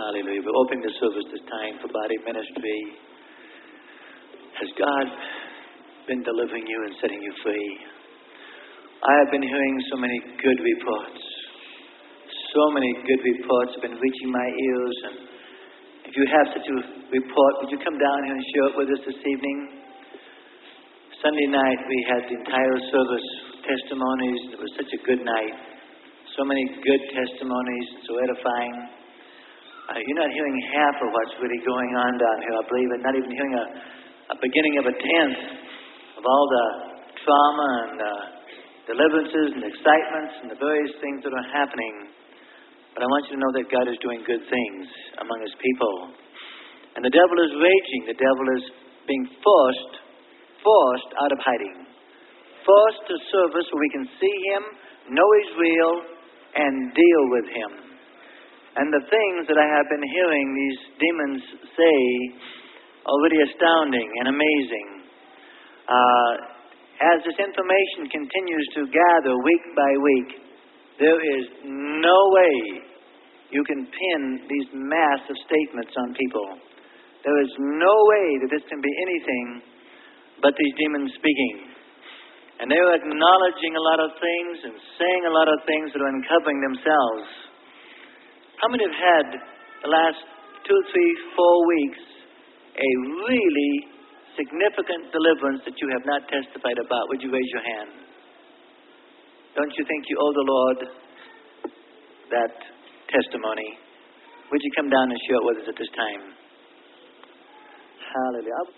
Hallelujah. We're opening the service this time for body ministry. Has God been delivering you and setting you free? I have been hearing so many good reports. So many good reports have been reaching my ears. And if you have such a report, would you come down here and share it with us this evening? Sunday night we had the entire service testimonies. It was such a good night. So many good testimonies, so edifying. You're not hearing half of what's really going on down here, I believe, and not even hearing a beginning of a tenth of all the trauma and deliverances and excitements and the various things that are happening. But I want you to know that God is doing good things among His people. And the devil is raging. The devil is being forced out of hiding. Forced to service where we can see Him, know He's real, and deal with Him. And the things that I have been hearing these demons say are really astounding and amazing. As this information continues to gather week by week, there is no way you can pin these massive statements on people. There is no way that this can be anything but these demons speaking. And they're acknowledging a lot of things and saying a lot of things that are uncovering themselves. How many have had the last 2, 3, 4 weeks a really significant deliverance that you have not testified about? Would you raise your hand? Don't you think you owe the Lord that testimony? Would you come down and share it with us at this time? Hallelujah.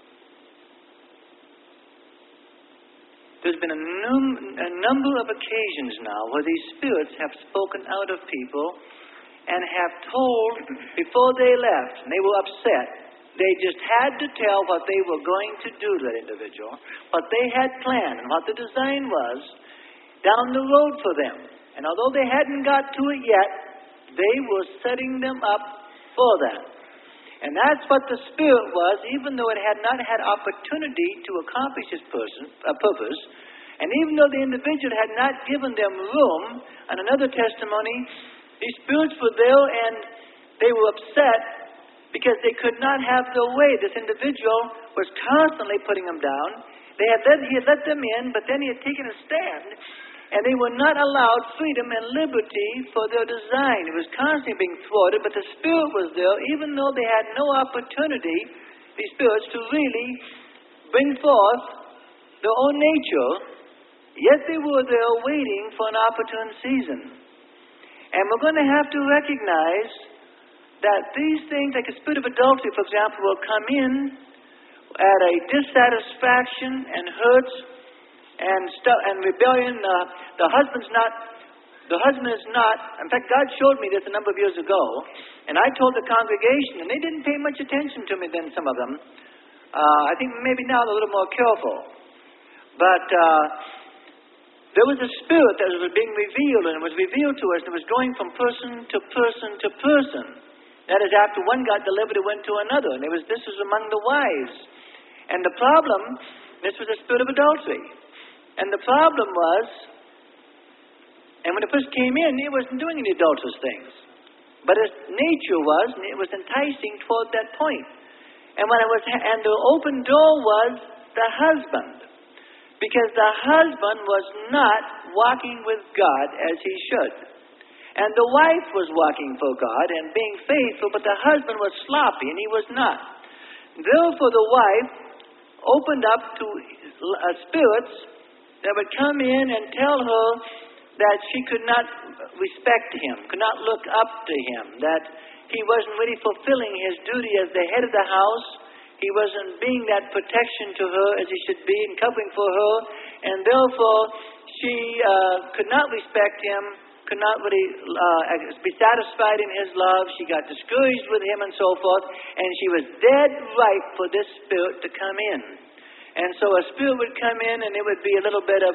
There's been a number of occasions now where these spirits have spoken out of people and have told before they left, and they were upset. They just had to tell what they were going to do to that individual, what they had planned, and what the design was down the road for them. And although they hadn't got to it yet, they were setting them up for that. And that's what the Spirit was, even though it had not had opportunity to accomplish its purpose. And even though the individual had not given them room, and another testimony, these spirits were there and they were upset because they could not have their way. This individual was constantly putting them down. He had let them in, but then he had taken a stand. And they were not allowed freedom and liberty for their design. It was constantly being thwarted, but the Spirit was there, even though they had no opportunity, these spirits, to really bring forth their own nature, yet they were there waiting for an opportune season. And we're going to have to recognize that these things, like a spirit of adultery, for example, will come in at a dissatisfaction and hurts and rebellion. The husband is not. In fact, God showed me this a number of years ago, and I told the congregation, and they didn't pay much attention to me then, some of them. I think maybe now they're a little more careful. But there was a spirit that was being revealed, and it was revealed to us, and it was going from person to person to person. That is, after one got delivered, it went to another. And this was among the wives. And the problem, this was a spirit of adultery. And the problem was, and when it first came in, it wasn't doing any adulterous things. But its nature was, and it was enticing toward that point. And the open door was the husband. Because the husband was not walking with God as he should. And the wife was walking for God and being faithful, but the husband was sloppy and he was not. Therefore the wife opened up to spirits that would come in and tell her that she could not respect him, could not look up to him, that he wasn't really fulfilling his duty as the head of the house. He wasn't being that protection to her as he should be and covering for her, and therefore she could not respect him, could not really be satisfied in his love. She got discouraged with him and so forth, and she was dead right for this spirit to come in. And so a spirit would come in, and it would be a little bit of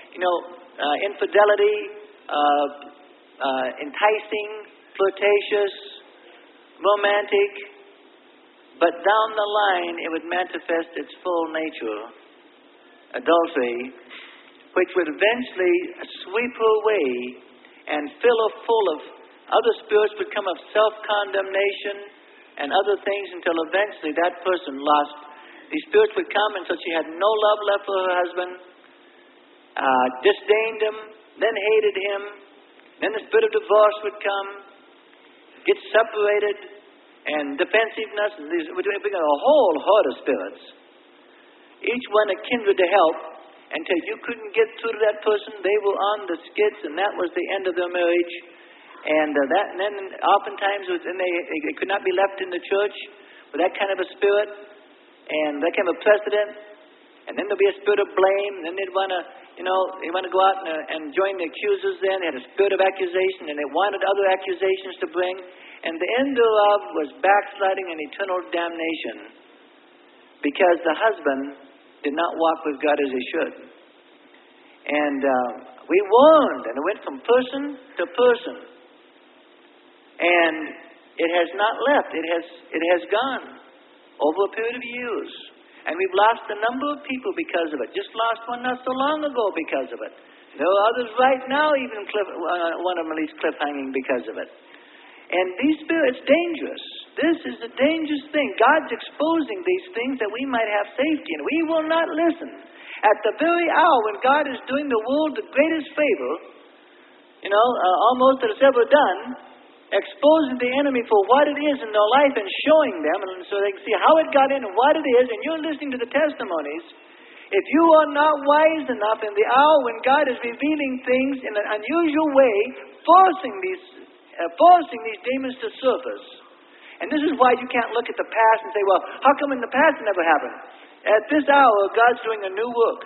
infidelity, enticing, flirtatious, romantic, but down the line it would manifest its full nature, adultery, which would eventually sweep her away and fill her full of Other spirits would come of self-condemnation and other things until eventually that person lost. These spirits would come until she had no love left for her husband, disdained him, then hated him. Then the spirit of divorce would come, get separated, and defensiveness. And we got a whole horde of spirits. Each one a kindred to help. Until you couldn't get through to that person, they were on the skids, and that was the end of their marriage. And then oftentimes they could not be left in the church with that kind of a spirit, and that kind of a precedent. And then there'll be a spirit of blame, and then they'd want to go out and join the accusers. Then they had a spirit of accusation, and they wanted other accusations to bring. And the end thereof was backsliding and eternal damnation, because the husband did not walk with God as he should. And we warned, and it went from person to person. And it has not left. It has gone over a period of years. And we've lost a number of people because of it. Just lost one not so long ago because of it. There are others right now, even one of them at least cliffhanging because of it. And these spirits, dangerous. This is a dangerous thing. God's exposing these things that we might have safety in. We will not listen. At the very hour when God is doing the world the greatest favor, almost that it's ever done, exposing the enemy for what it is in their life and showing them, and so they can see how it got in and what it is, and you're listening to the testimonies. If you are not wise enough in the hour when God is revealing things in an unusual way, forcing these demons to surface. And this is why you can't look at the past and say, well, how come in the past it never happened? At this hour, God's doing a new work.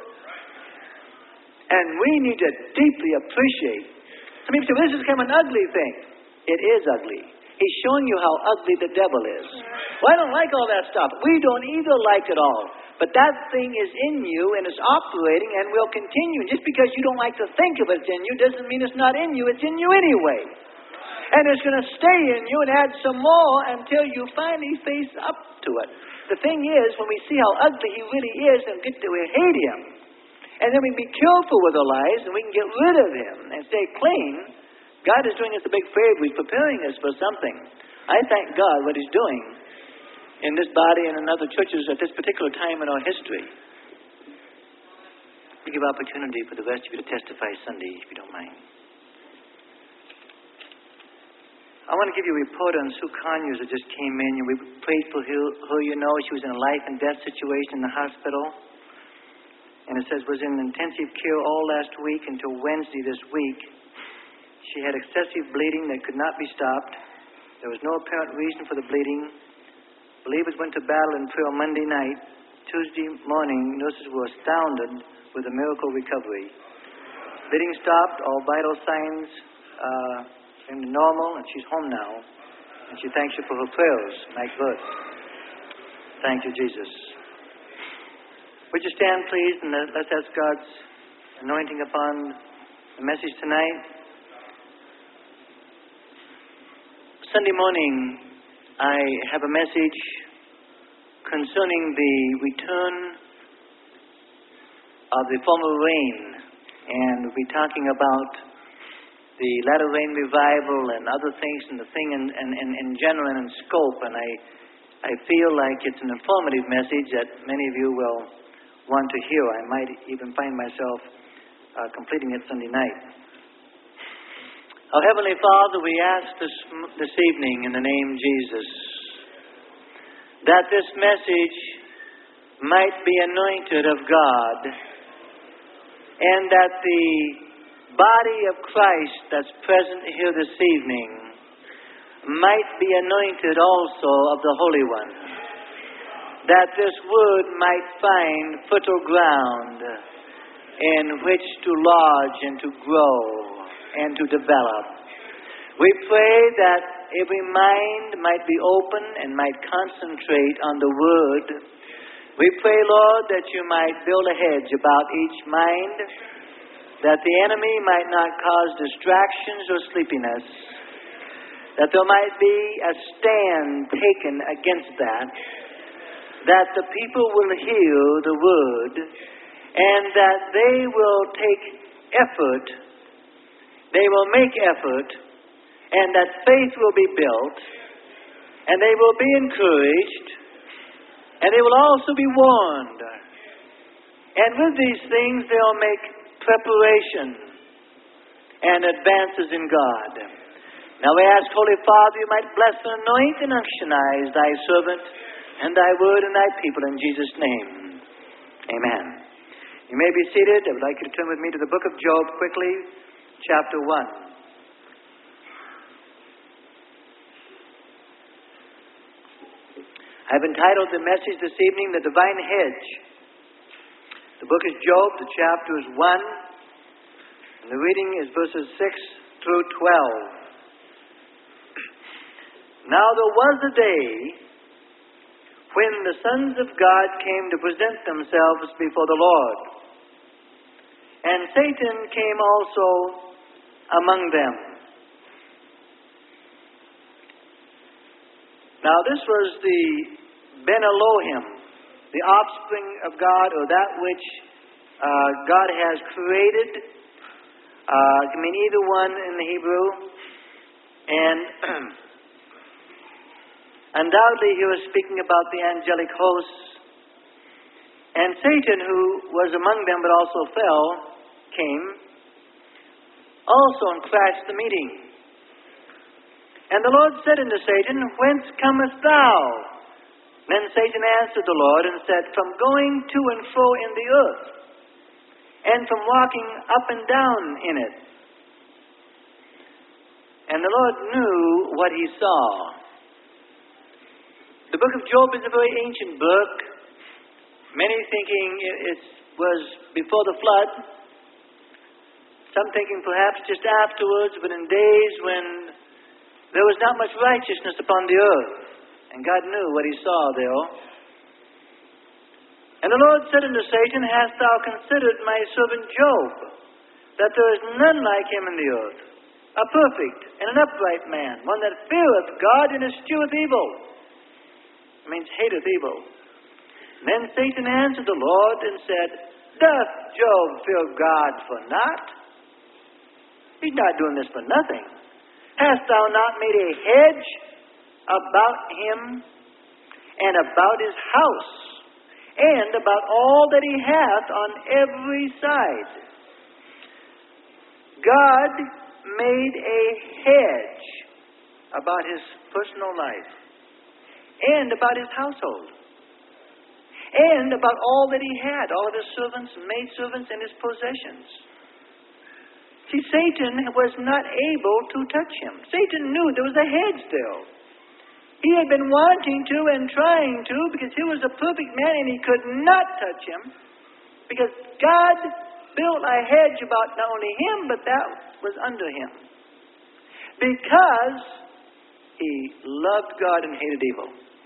And we need to deeply appreciate. Some people say, well, this has become an ugly thing. It is ugly. He's showing you how ugly the devil is. Well, I don't like all that stuff. We don't either like it all. But that thing is in you and it's operating and will continue. Just because you don't like to think of it in you doesn't mean it's not in you. It's in you anyway. And it's going to stay in you and add some more until you finally face up to it. The thing is, when we see how ugly he really is, and we hate him. And then we be careful with our lives and we can get rid of him and stay clean. God is doing us a big favor. He's preparing us for something. I thank God what he's doing in this body and in other churches at this particular time in our history. We give opportunity for the rest of you to testify Sunday, if you don't mind. I want to give you a report on Sue Conyers that just came in. We prayed for her. She was in a life and death situation in the hospital. And it says was in intensive care all last week until Wednesday this week. She had excessive bleeding that could not be stopped. There was no apparent reason for the bleeding. Believers went to battle in prayer Monday night. Tuesday morning, nurses were astounded with a miracle recovery. Bleeding stopped, all vital signs seemed normal, and she's home now. And she thanks you for her prayers, Mike Burt. Thank you, Jesus. Would you stand, please, and let's ask God's anointing upon the message tonight. Sunday morning, I have a message concerning the return of the former rain, and we'll be talking about the latter rain revival and other things, and the thing in general and in scope. And I feel like it's an informative message that many of you will want to hear. I might even find myself completing it Sunday night. Our Heavenly Father, we ask this evening in the name of Jesus that this message might be anointed of God, and that the body of Christ that's present here this evening might be anointed also of the Holy One, that this word might find fertile ground in which to lodge and to grow and to develop. We pray that every mind might be open and might concentrate on the Word. We pray, Lord, that you might build a hedge about each mind, that the enemy might not cause distractions or sleepiness, that there might be a stand taken against that, that the people will hear the Word, and that they will take effort. They will make effort and that faith will be built, and they will be encouraged, and they will also be warned. And with these things, they'll make preparation and advances in God. Now we ask, Holy Father, you might bless and anoint and unctionize thy servant and thy word and thy people in Jesus' name. Amen. You may be seated. I would like you to turn with me to the book of Job quickly, chapter 1. I've entitled the message this evening, The Divine Hedge. The book is Job, the chapter is 1. And the reading is verses 6 through 12. Now there was a day when the sons of God came to present themselves before the Lord. And Satan came also among them. Now this was the Ben Elohim, the offspring of God, or that which God has created. It can mean either one in the Hebrew. And undoubtedly he was speaking about the angelic hosts. And Satan, who was among them but also fell, came also and crashed the meeting. And the Lord said unto Satan, Whence comest thou? Then Satan answered the Lord and said, From going to and fro in the earth, and from walking up and down in it. And the Lord knew what he saw. The book of Job is a very ancient book. Many thinking it was before the flood. Some thinking perhaps just afterwards, but in days when there was not much righteousness upon the earth. And God knew what he saw there. And the Lord said unto Satan, Hast thou considered my servant Job, that there is none like him in the earth, a perfect and an upright man, one that feareth God and escheweth evil? It means hateth evil. And then Satan answered the Lord and said, Doth Job fear God for naught? He's not doing this for nothing. Hast thou not made a hedge about him and about his house, and about all that he hath on every side? God made a hedge about his personal life, and about his household, and about all that he had, all of his servants, maidservants, and his possessions. See, Satan was not able to touch him. Satan knew there was a hedge there. He had been wanting to and trying to, because he was a perfect man and he could not touch him, because God built a hedge about not only him, but that was under him. Because he loved God and hated evil.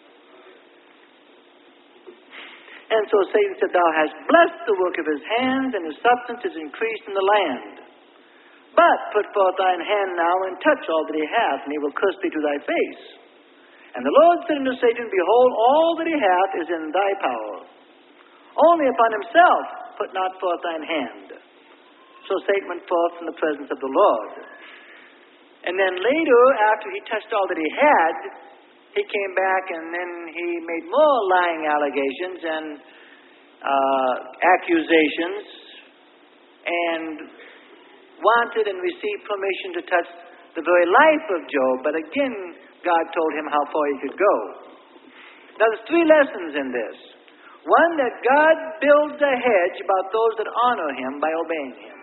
And so Satan said, Thou hast blessed the work of his hands, and his substance is increased in the land. But put forth thine hand now, and touch all that he hath, and he will curse thee to thy face. And the Lord said unto Satan, Behold, all that he hath is in thy power. Only upon himself put not forth thine hand. So Satan went forth from the presence of the Lord. And then later, after he touched all that he had, he came back and then he made more lying allegations and accusations, and wanted and received permission to touch the very life of Job. But again, God told him how far he could go. Now, there's three lessons in this. One, that God builds a hedge about those that honor him by obeying him.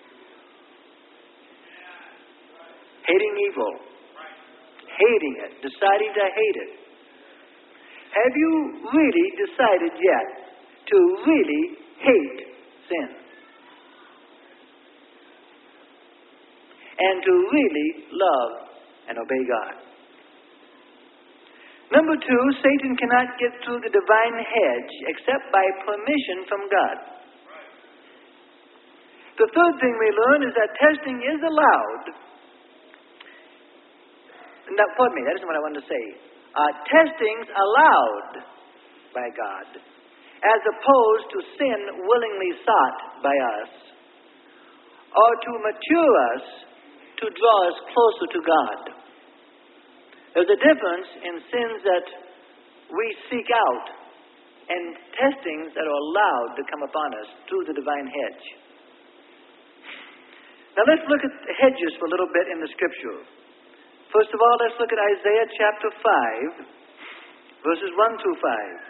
Hating evil. Hating it. Deciding to hate it. Have you really decided yet to really hate sin? And to really love and obey God? Number two, Satan cannot get through the divine hedge except by permission from God. The third thing we learn is that testing is allowed. Now, pardon me, that isn't what I wanted to say. Testing's allowed by God, as opposed to sin willingly sought by us, or to mature us to draw us closer to God. There's a difference in sins that we seek out and testings that are allowed to come upon us through the divine hedge. Now let's look at the hedges for a little bit in the Scripture. First of all, let's look at Isaiah chapter 5, verses 1 through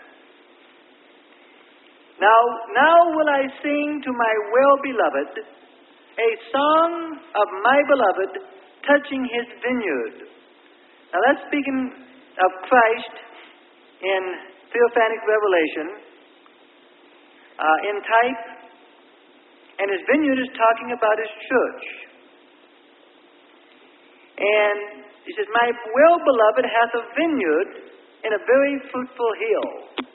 5. Now will I sing to my well-beloved a song of my beloved touching his vineyard. Now that's speaking of Christ in theophanic revelation, in type, and his vineyard is talking about his church. And he says, my well-beloved hath a vineyard in a very fruitful hill.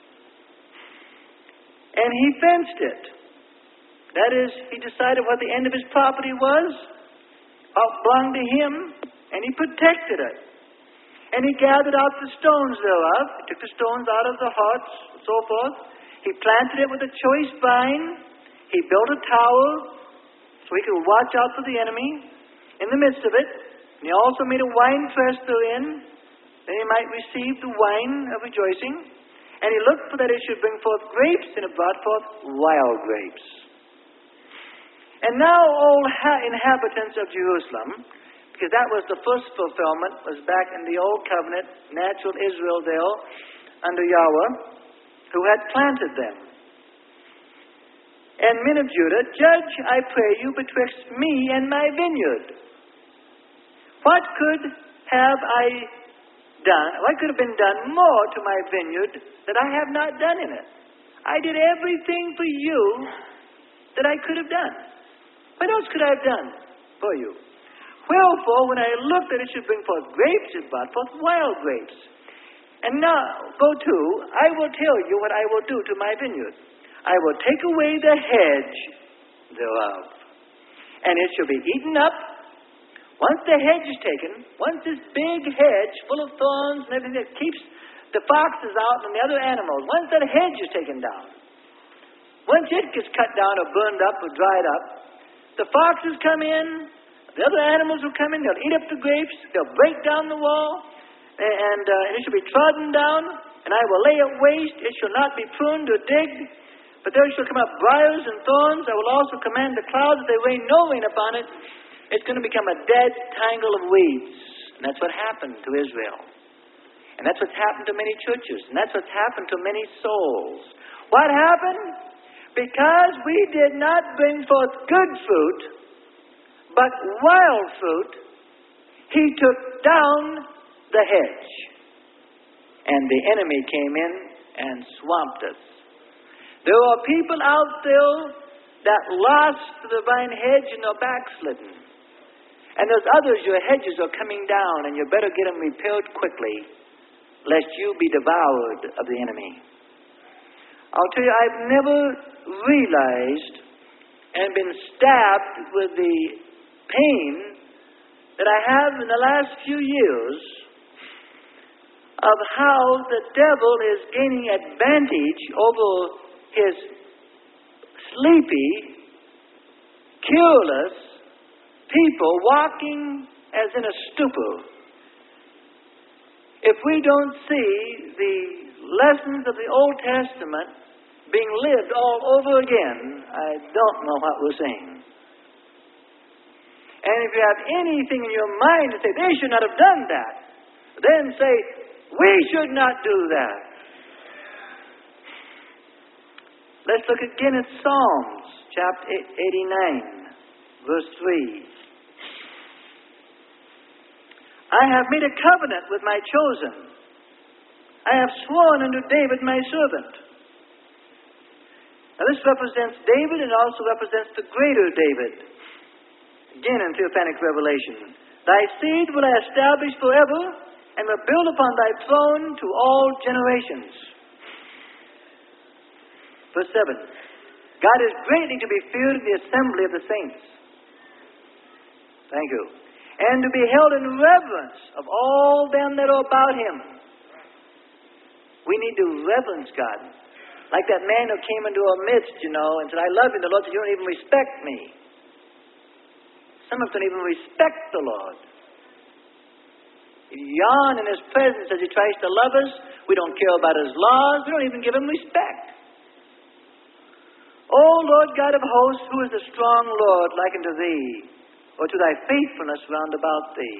And he fenced it. That is, he decided what the end of his property was, what belonged to him, and he protected it. And he gathered out the stones thereof. He took the stones out of the hearts, and so forth. He planted it with a choice vine. He built a tower so he could watch out for the enemy in the midst of it. And he also made a wine press therein, that he might receive the wine of rejoicing. And he looked for that it should bring forth grapes, and it brought forth wild grapes. And now, all inhabitants of Jerusalem, because that was the first fulfillment, was back in the Old Covenant, natural Israel there, under Yahweh, who had planted them. And men of Judah, judge, I pray you, betwixt me and my vineyard. What could have I done, what could have been done more to my vineyard that I have not done in it? I did everything for you that I could have done. What else could I have done for you? Wherefore, when I looked that it should bring forth grapes, it brought forth wild grapes. And now, go to, I will tell you what I will do to my vineyard. I will take away the hedge thereof, and it shall be eaten up. Once the hedge is taken, once this big hedge full of thorns and everything that keeps the foxes out and the other animals, once that hedge is taken down, once it gets cut down or burned up or dried up, the foxes come in, the other animals will come in, they'll eat up the grapes, they'll break down the wall, and it shall be trodden down, and I will lay it waste, it shall not be pruned or digged, but there shall come up briars and thorns. I will also command the clouds that they rain no rain upon it. It's going to become a dead tangle of weeds. And that's what happened to Israel. And that's what's happened to many churches. And that's what's happened to many souls. What happened? Because we did not bring forth good fruit, but wild fruit, he took down the hedge. And the enemy came in and swamped us. There are people out there that lost the divine hedge and are backslidden. And there's others, your hedges are coming down, and you better get them repaired quickly, lest you be devoured of the enemy. I'll tell you, I've never realized and been stabbed with the pain that I have in the last few years of how the devil is gaining advantage over his sleepy, careless people walking as in a stupor. If we don't see the lessons of the Old Testament being lived all over again, I don't know what we're saying. And if you have anything in your mind to say, they should not have done that, then say, we should not do that. Let's look again at Psalms, chapter 89, verse 3. I have made a covenant with my chosen. I have sworn unto David my servant. Now this represents David and also represents the greater David. Again in Theophanic Revelation. Thy seed will I establish forever, and will build upon thy throne to all generations. Verse 7. God is greatly to be feared in the assembly of the saints. Thank you. And to be held in reverence of all them that are about him. We need to reverence God. Like that man who came into our midst, and said, I love you. And the Lord said, you don't even respect me. Some of us don't even respect the Lord. We yawn in His presence as He tries to love us. We don't care about His laws. We don't even give Him respect. O Lord God of hosts, who is the strong Lord like unto Thee, or to Thy faithfulness round about Thee?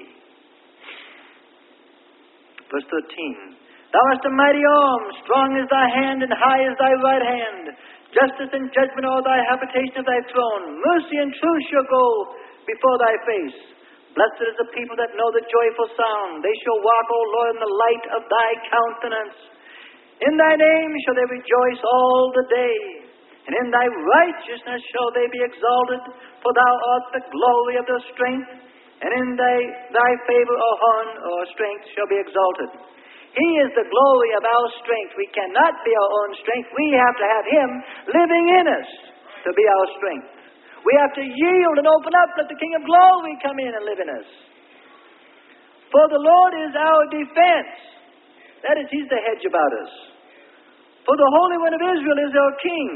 Verse 13. Thou hast a mighty arm, strong is Thy hand, and high is Thy right hand. Justice and judgment are Thy habitation of Thy throne. Mercy and truth shall go before Thy face. Blessed is the people that know the joyful sound. They shall walk, O Lord, in the light of Thy countenance. In Thy name shall they rejoice all the day, and in Thy righteousness shall they be exalted. For Thou art the glory of their strength, and in Thy favor or horn or strength shall be exalted. He is the glory of our strength. We cannot be our own strength. We have to have Him living in us to be our strength. We have to yield and open up, let the King of Glory come in and live in us. For the Lord is our defense. That is, He's the hedge about us. For the Holy One of Israel is our King.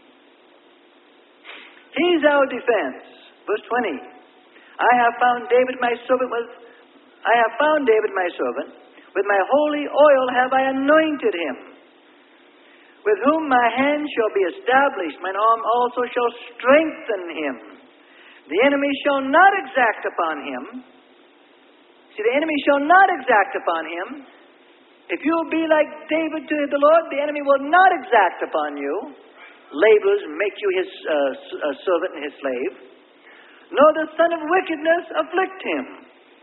He's our defense. Verse 20. I have found David my servant. With my holy oil have I anointed him, with whom my hand shall be established. Mine arm also shall strengthen him. The enemy shall not exact upon him. See, the enemy shall not exact upon him. If you will be like David to the Lord, the enemy will not exact upon you. Labors make you his servant and his slave. Nor the son of wickedness afflict him.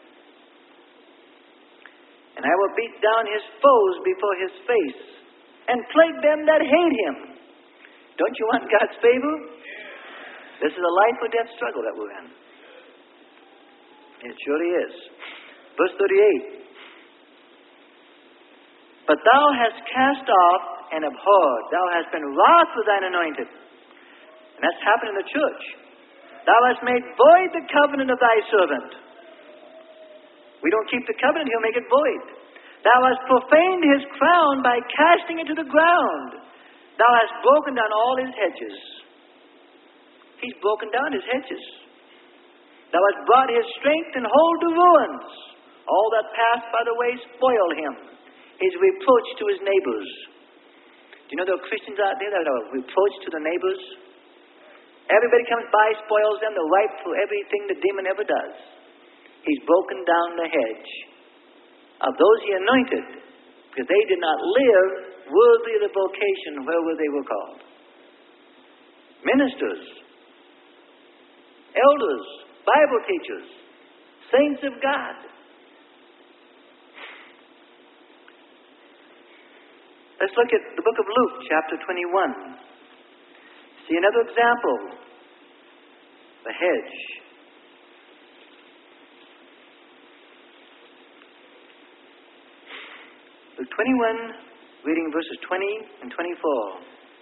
And I will beat down his foes before his face, and plague them that hate him. Don't you want God's favor? This is a life or death struggle that we're in. It surely is. Verse 38. But thou hast cast off and abhorred. Thou hast been wroth with thine anointed. And that's happened in the church. Thou hast made void the covenant of thy servant. We don't keep the covenant, He'll make it void. Thou hast profaned his crown by casting it to the ground. Thou hast broken down all his hedges. He's broken down his hedges. Thou hast brought his strength and hold to ruins. All that pass by the way spoil him. His reproach to his neighbors. Do you know there are Christians out there that are reproach to the neighbors? Everybody comes by, spoils them. They're ripe for everything the demon ever does. He's broken down the hedge of those He anointed, because they did not live worthy of the vocation wherewith they were called. Ministers, elders, Bible teachers, saints of God. Let's look at the book of Luke, chapter 21. See another example. The hedge. Luke 21, reading verses 20 and 24.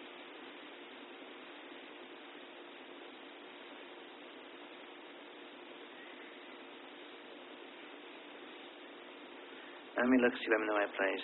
Let me look, see if I'm in the right place.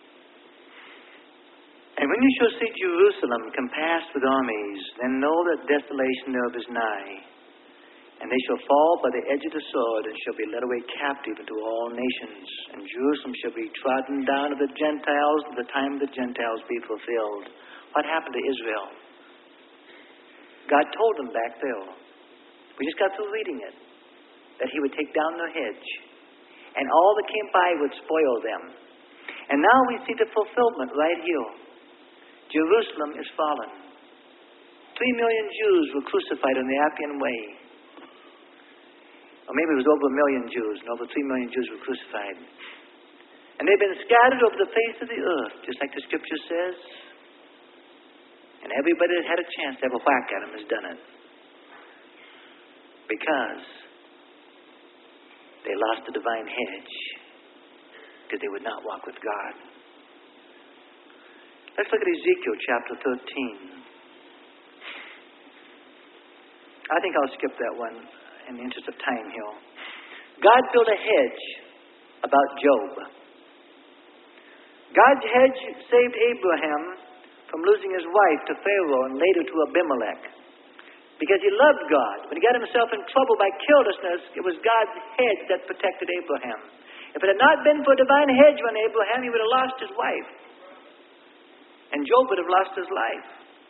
And when you shall see Jerusalem compassed with armies, then know that desolation thereof is nigh. And they shall fall by the edge of the sword, and shall be led away captive into all nations. And Jerusalem shall be trodden down of the Gentiles, till the time of the Gentiles be fulfilled. What happened to Israel? God told them back there. We just got through reading it. That He would take down their hedge. And all that came by would spoil them. And now we see the fulfillment right here. Jerusalem is fallen. 3 million Jews were crucified in the Appian Way. Or maybe it was over 1 million Jews, and over 3 million Jews were crucified. And they've been scattered over the face of the earth, just like the Scripture says. And everybody that had a chance to have a whack at them has done it. Because they lost the divine hedge, because they would not walk with God. Let's look at Ezekiel chapter 13. I think I'll skip that one in the interest of time here. God built a hedge about Job. God's hedge saved Abraham from losing his wife to Pharaoh and later to Abimelech. because he loved God. When he got himself in trouble by carelessness, it was God's hedge that protected Abraham. If it had not been for a divine hedge on Abraham, he would have lost his wife. And Job would have lost his life.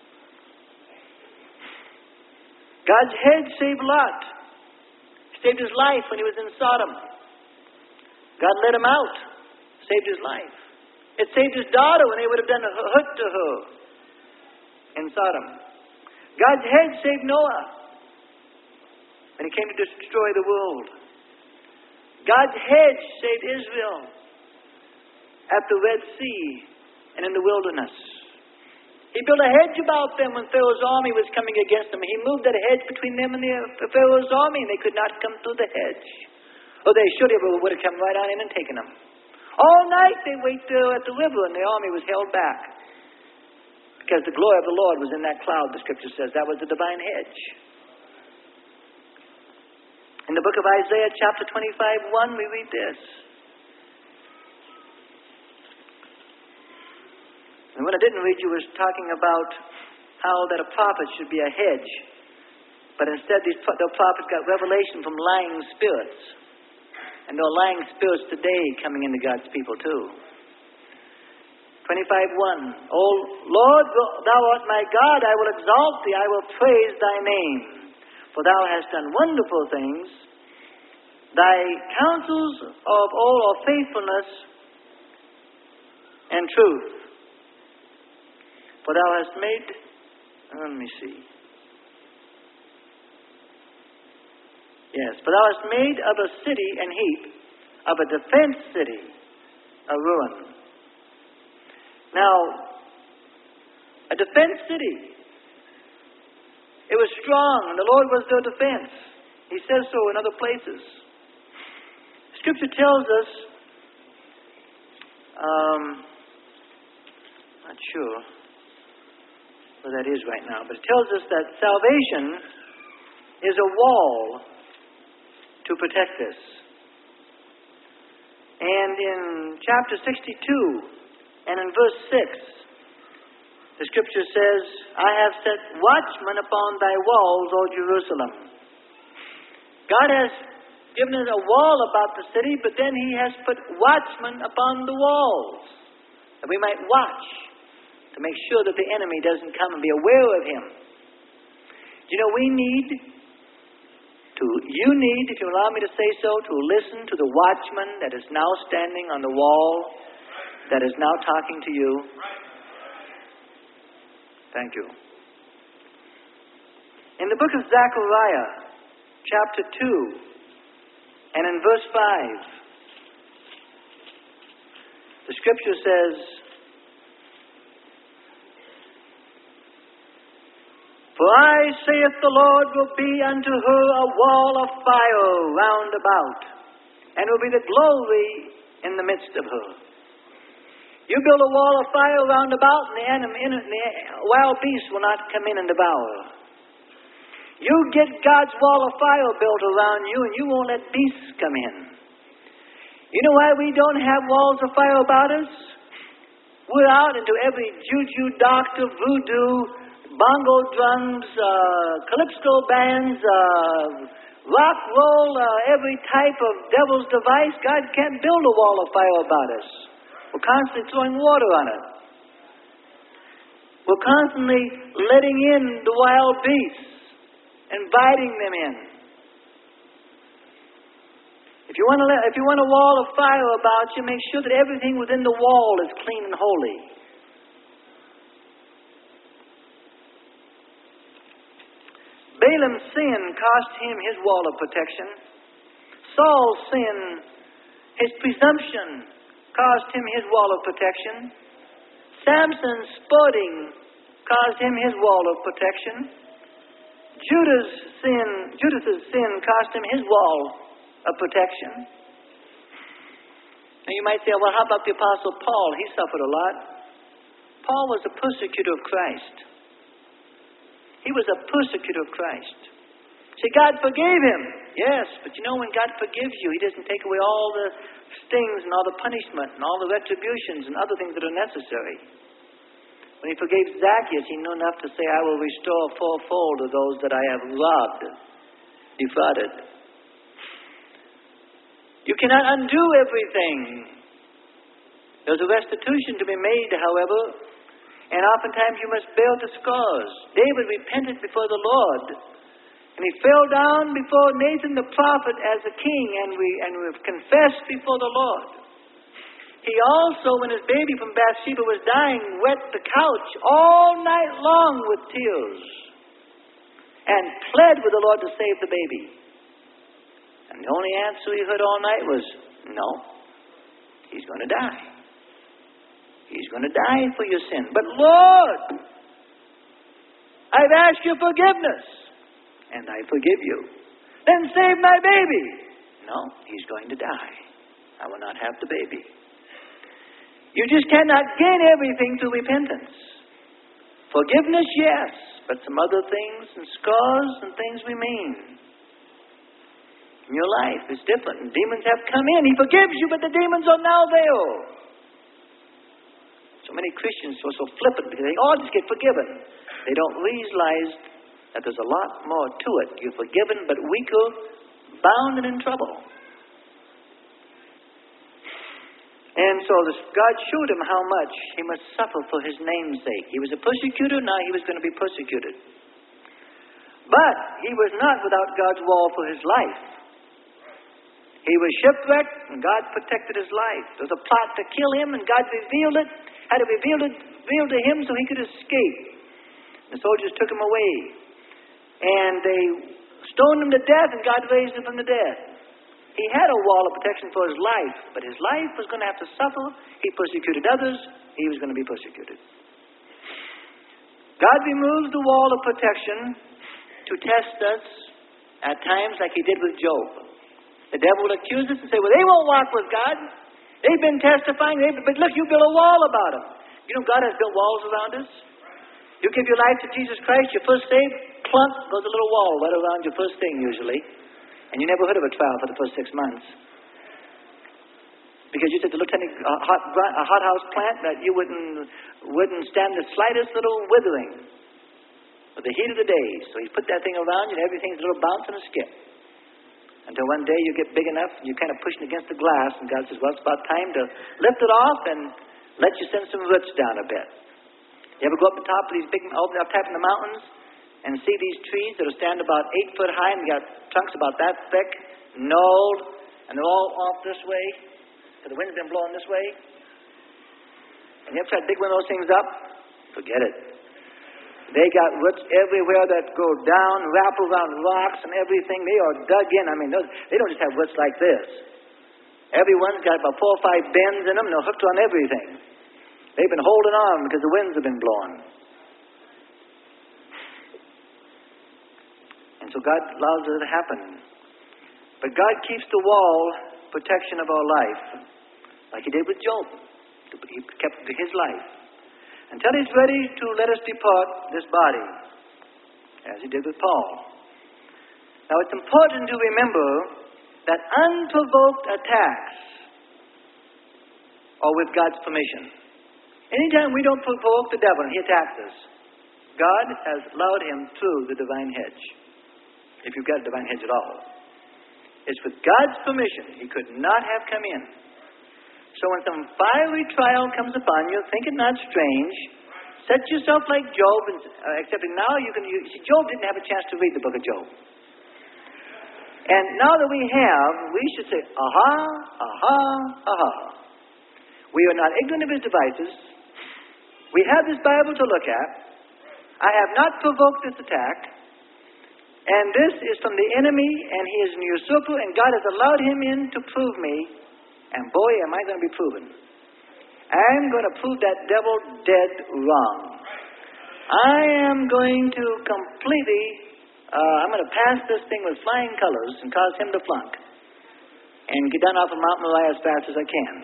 God's hedge saved Lot. He saved his life when he was in Sodom. God let him out. Saved his life. It saved his daughter when they would have done hurt to her in Sodom. God's hedge saved Noah when he came to destroy the world. God's hedge saved Israel at the Red Sea and in the wilderness. He built a hedge about them when Pharaoh's army was coming against them. He moved that hedge between them and the Pharaoh's army, and they could not come through the hedge. Or they should have, would have come right on in and taken them. All night they waited there at the river, and the army was held back. Because the glory of the Lord was in that cloud, the Scripture says. That was the divine hedge. In the book of Isaiah, chapter 25:1, we read this. And when I didn't read, you was talking about how that a prophet should be a hedge. But instead, the prophets got revelation from lying spirits. And there are lying spirits today coming into God's people too. 25:1. O Lord, thou art my God, I will exalt thee, I will praise thy name. For thou hast done wonderful things. Thy counsels of all are faithfulness and truth. For thou hast made, let me see. Yes, for thou hast made of a city an heap, of a defense city a ruin. Now, a defense city. It was strong, and the Lord was their defense. He says so in other places. Scripture tells us, not sure where that is right now, but it tells us that salvation is a wall to protect us. And in chapter 62 and in verse 6, the Scripture says, I have set watchmen upon thy walls, O Jerusalem. God has given us a wall about the city, but then He has put watchmen upon the walls, that we might watch to make sure that the enemy doesn't come and be aware of him. You know, you need, if you allow me to say so, to listen to the watchman that is now standing on the wall, that is now talking to you. Thank you. In the book of Zechariah, chapter 2, and in verse 5, the Scripture says, For I, saith the Lord, will be unto her a wall of fire round about, and will be the glory in the midst of her. You build a wall of fire round about, and the wild beasts will not come in and devour. You get God's wall of fire built around you, and you won't let beasts come in. You know why we don't have walls of fire about us? We're out into every juju, doctor, voodoo, bongo drums, calypso bands, rock roll, every type of devil's device. God can't build a wall of fire about us. We're constantly throwing water on it. We're constantly letting in the wild beasts, inviting them in. If you want a wall of fire about you, make sure that everything within the wall is clean and holy. Balaam's sin cost him his wall of protection. Saul's sin, his presumption, caused him his wall of protection. Samson's sporting caused him his wall of protection. Judas's sin cost him his wall of protection. Now you might say, well, how about the Apostle Paul? He suffered a lot. Paul was a persecutor of Christ. He was a persecutor of Christ. See, God forgave him. Yes, but you know, when God forgives you, He doesn't take away all the stings and all the punishment and all the retributions and other things that are necessary. When he forgave Zacchaeus, he knew enough to say, I will restore fourfold to those that I have robbed, defrauded. You cannot undo everything. There's a restitution to be made, however, and oftentimes you must bear the scars. David repented before the Lord, and he fell down before Nathan the prophet as a king, and we confessed before the Lord. He also, when his baby from Bathsheba was dying, wet the couch all night long with tears and pled with the Lord to save the baby. And the only answer he heard all night was, no, he's going to die. He's going to die for your sin. But Lord, I've asked your forgiveness, and I forgive you. Then save my baby. No, he's going to die. I will not have the baby. You just cannot gain everything through repentance. Forgiveness, yes, but some other things and scars and things remain. In your life, it's different. And demons have come in. He forgives you, but the demons are now there. So many Christians are so flippant because they all just get forgiven. They don't realize that there's a lot more to it. You're forgiven, but weaker, bound, and in trouble. And so God showed him how much he must suffer for his name's sake. He was a persecutor, now he was going to be persecuted. But he was not without God's wall for his life. He was shipwrecked, and God protected his life. There was a plot to kill him, and God revealed it, had it revealed to him so he could escape. The soldiers took him away, and they stoned him to death, and God raised him from the dead. He had a wall of protection for his life, but his life was going to have to suffer. He persecuted others. He was going to be persecuted. God removes the wall of protection to test us at times like he did with Job. The devil will accuse us and say, well, they won't walk with God. They've been testifying, but look, you built a wall about them. You know God has built walls around us. You give your life to Jesus Christ, you're first saved, plunk, goes a little wall right around your first thing usually. And you never heard of a trial for the first 6 months. Because you said to look at a hothouse plant that you wouldn't stand the slightest little withering with the heat of the day. So he put that thing around you and everything's a little bounce and a skip. Until one day you get big enough and you're kind of pushing against the glass and God says, well, it's about time to lift it off and let you send some roots down a bit. You ever go up the top of these big, up top in the mountains and see these trees that will stand about 8 foot high and got trunks about that thick, gnarled, and they're all off this way, so the wind's been blowing this way? And you ever try to dig one of those things up? Forget it. They got roots everywhere that go down, wrap around rocks and everything. They are dug in. I mean, they don't just have roots like this. Everyone's got about 4 or 5 bends in them, and they're hooked on everything. They've been holding on because the winds have been blowing. And so God allows it to happen. But God keeps the wall protection of our life, like he did with Job. He kept his life until he's ready to let us depart this body, as he did with Paul. Now it's important to remember that unprovoked attacks are with God's permission. Anytime we don't provoke the devil and he attacks us, God has allowed him through the divine hedge. If you've got a divine hedge at all. It's with God's permission. He could not have come in. So when some fiery trial comes upon you, think it not strange. Set yourself like Job, except now see, Job didn't have a chance to read the book of Job. And now that we should say, aha, aha, aha. We are not ignorant of his devices. We have this Bible to look at. I have not provoked this attack. And this is from the enemy, and he is an usurper, and God has allowed him in to prove me. And boy, am I going to be proven. I'm going to prove that devil dead wrong. I am going to completely, I'm going to pass this thing with flying colors and cause him to flunk. And get down off of Mount Moriah as fast as I can.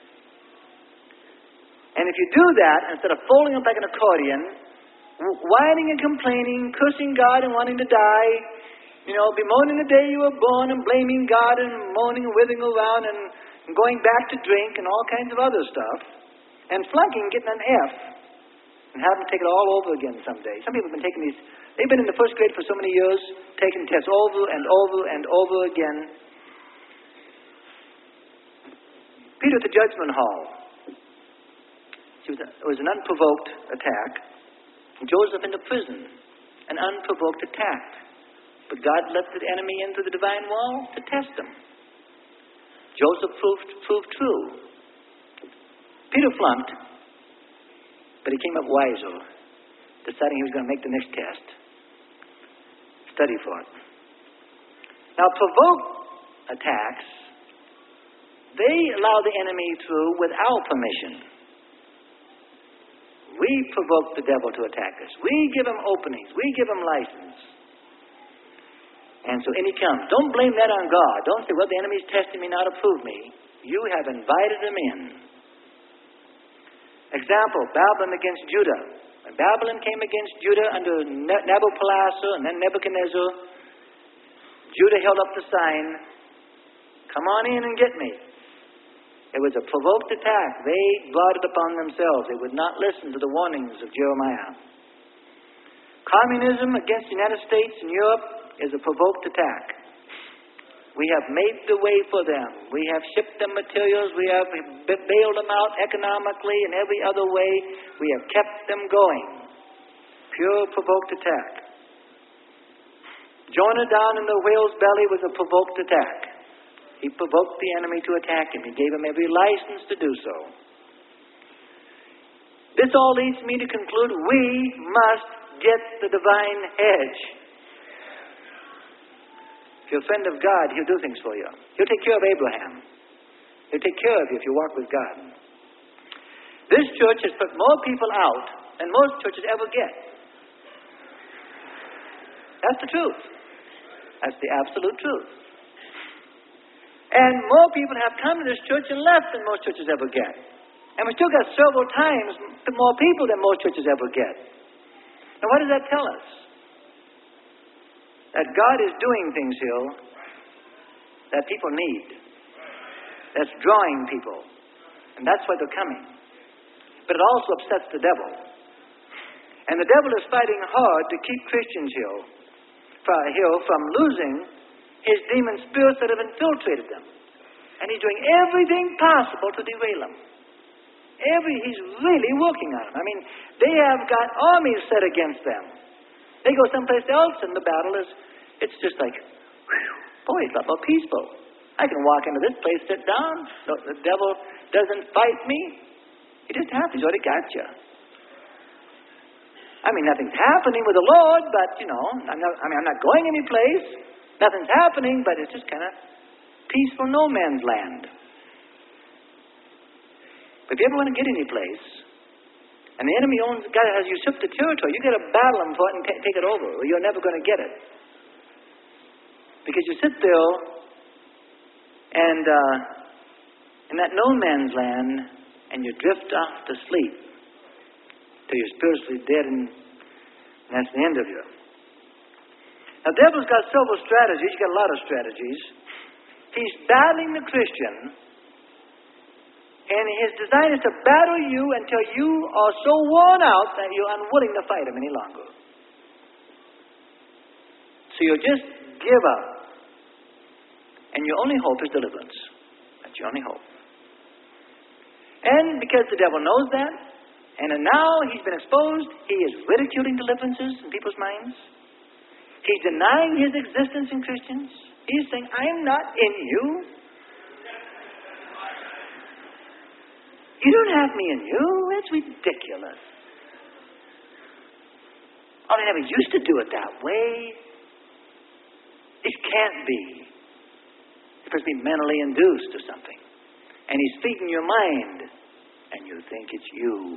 And if you do that, instead of folding up like an accordion, whining and complaining, cursing God and wanting to die, bemoaning the day you were born and blaming God and moaning and withering around and going back to drink and all kinds of other stuff, and flunking, getting an F, and have them take it all over again someday. Some people have been taking these, they've been in the first grade for so many years, taking tests over and over and over again. Peter at the judgment hall. It was an unprovoked attack. Joseph into prison. An unprovoked attack. But God let the enemy in through the divine wall to test him. Joseph proved true. Peter flunked, but he came up wiser, deciding he was going to make the next test. Study for it. Now, provoked attacks, they allow the enemy through with our permission. We provoke the devil to attack us. We give him openings. We give him license. And so in he comes. Don't blame that on God. Don't say, well, the enemy's testing me now to prove me. You have invited him in. Example, Babylon against Judah. When Babylon came against Judah under Nabopolassar and then Nebuchadnezzar, Judah held up the sign, come on in and get me. It was a provoked attack. They brought it upon themselves. They would not listen to the warnings of Jeremiah. Communism against the United States and Europe is a provoked attack. We have made the way for them. We have shipped them materials. We have bailed them out economically and every other way. We have kept them going. Pure provoked attack. Jonah down in the whale's belly was a provoked attack. He provoked the enemy to attack him. He gave him every license to do so. This all leads me to conclude we must get the divine hedge. If you're a friend of God, he'll do things for you. He'll take care of Abraham. He'll take care of you if you walk with God. This church has put more people out than most churches ever get. That's the truth. That's the absolute truth. And more people have come to this church and left than most churches ever get. And we still got several times more people than most churches ever get. Now what does that tell us? That God is doing things here that people need. That's drawing people. And that's why they're coming. But it also upsets the devil. And the devil is fighting hard to keep Christians here from losing his demon spirits that have infiltrated them. And he's doing everything possible to derail them. He's really working on them. I mean, they have got armies set against them. They go someplace else and the battle it's just like, whew, boy, it's a lot more peaceful. I can walk into this place, sit down. The devil doesn't fight me. He just happens. He's already got you. I mean, nothing's happening with the Lord, but, I'm not going any place. Nothing's happening, but it's just kind of peaceful no man's land. But if you ever want to get any place, and the enemy has usurped the territory, you got to battle him for it and take it over, or you're never going to get it. Because you sit there and in that no man's land, and you drift off to sleep till you're spiritually dead, and that's the end of you. Now, the devil's got several strategies. He's got a lot of strategies. He's battling the Christian, and his design is to battle you until you are so worn out that you're unwilling to fight him any longer. So you'll just give up. And your only hope is deliverance. That's your only hope. And because the devil knows that, and now he's been exposed, he is ridiculing deliverances in people's minds. He's denying his existence in Christians. He's saying, I'm not in you. You don't have me in you. That's ridiculous. Oh, they never used to do it that way. It can't be. It's supposed to be mentally induced or something. And he's feeding your mind, and you think it's you.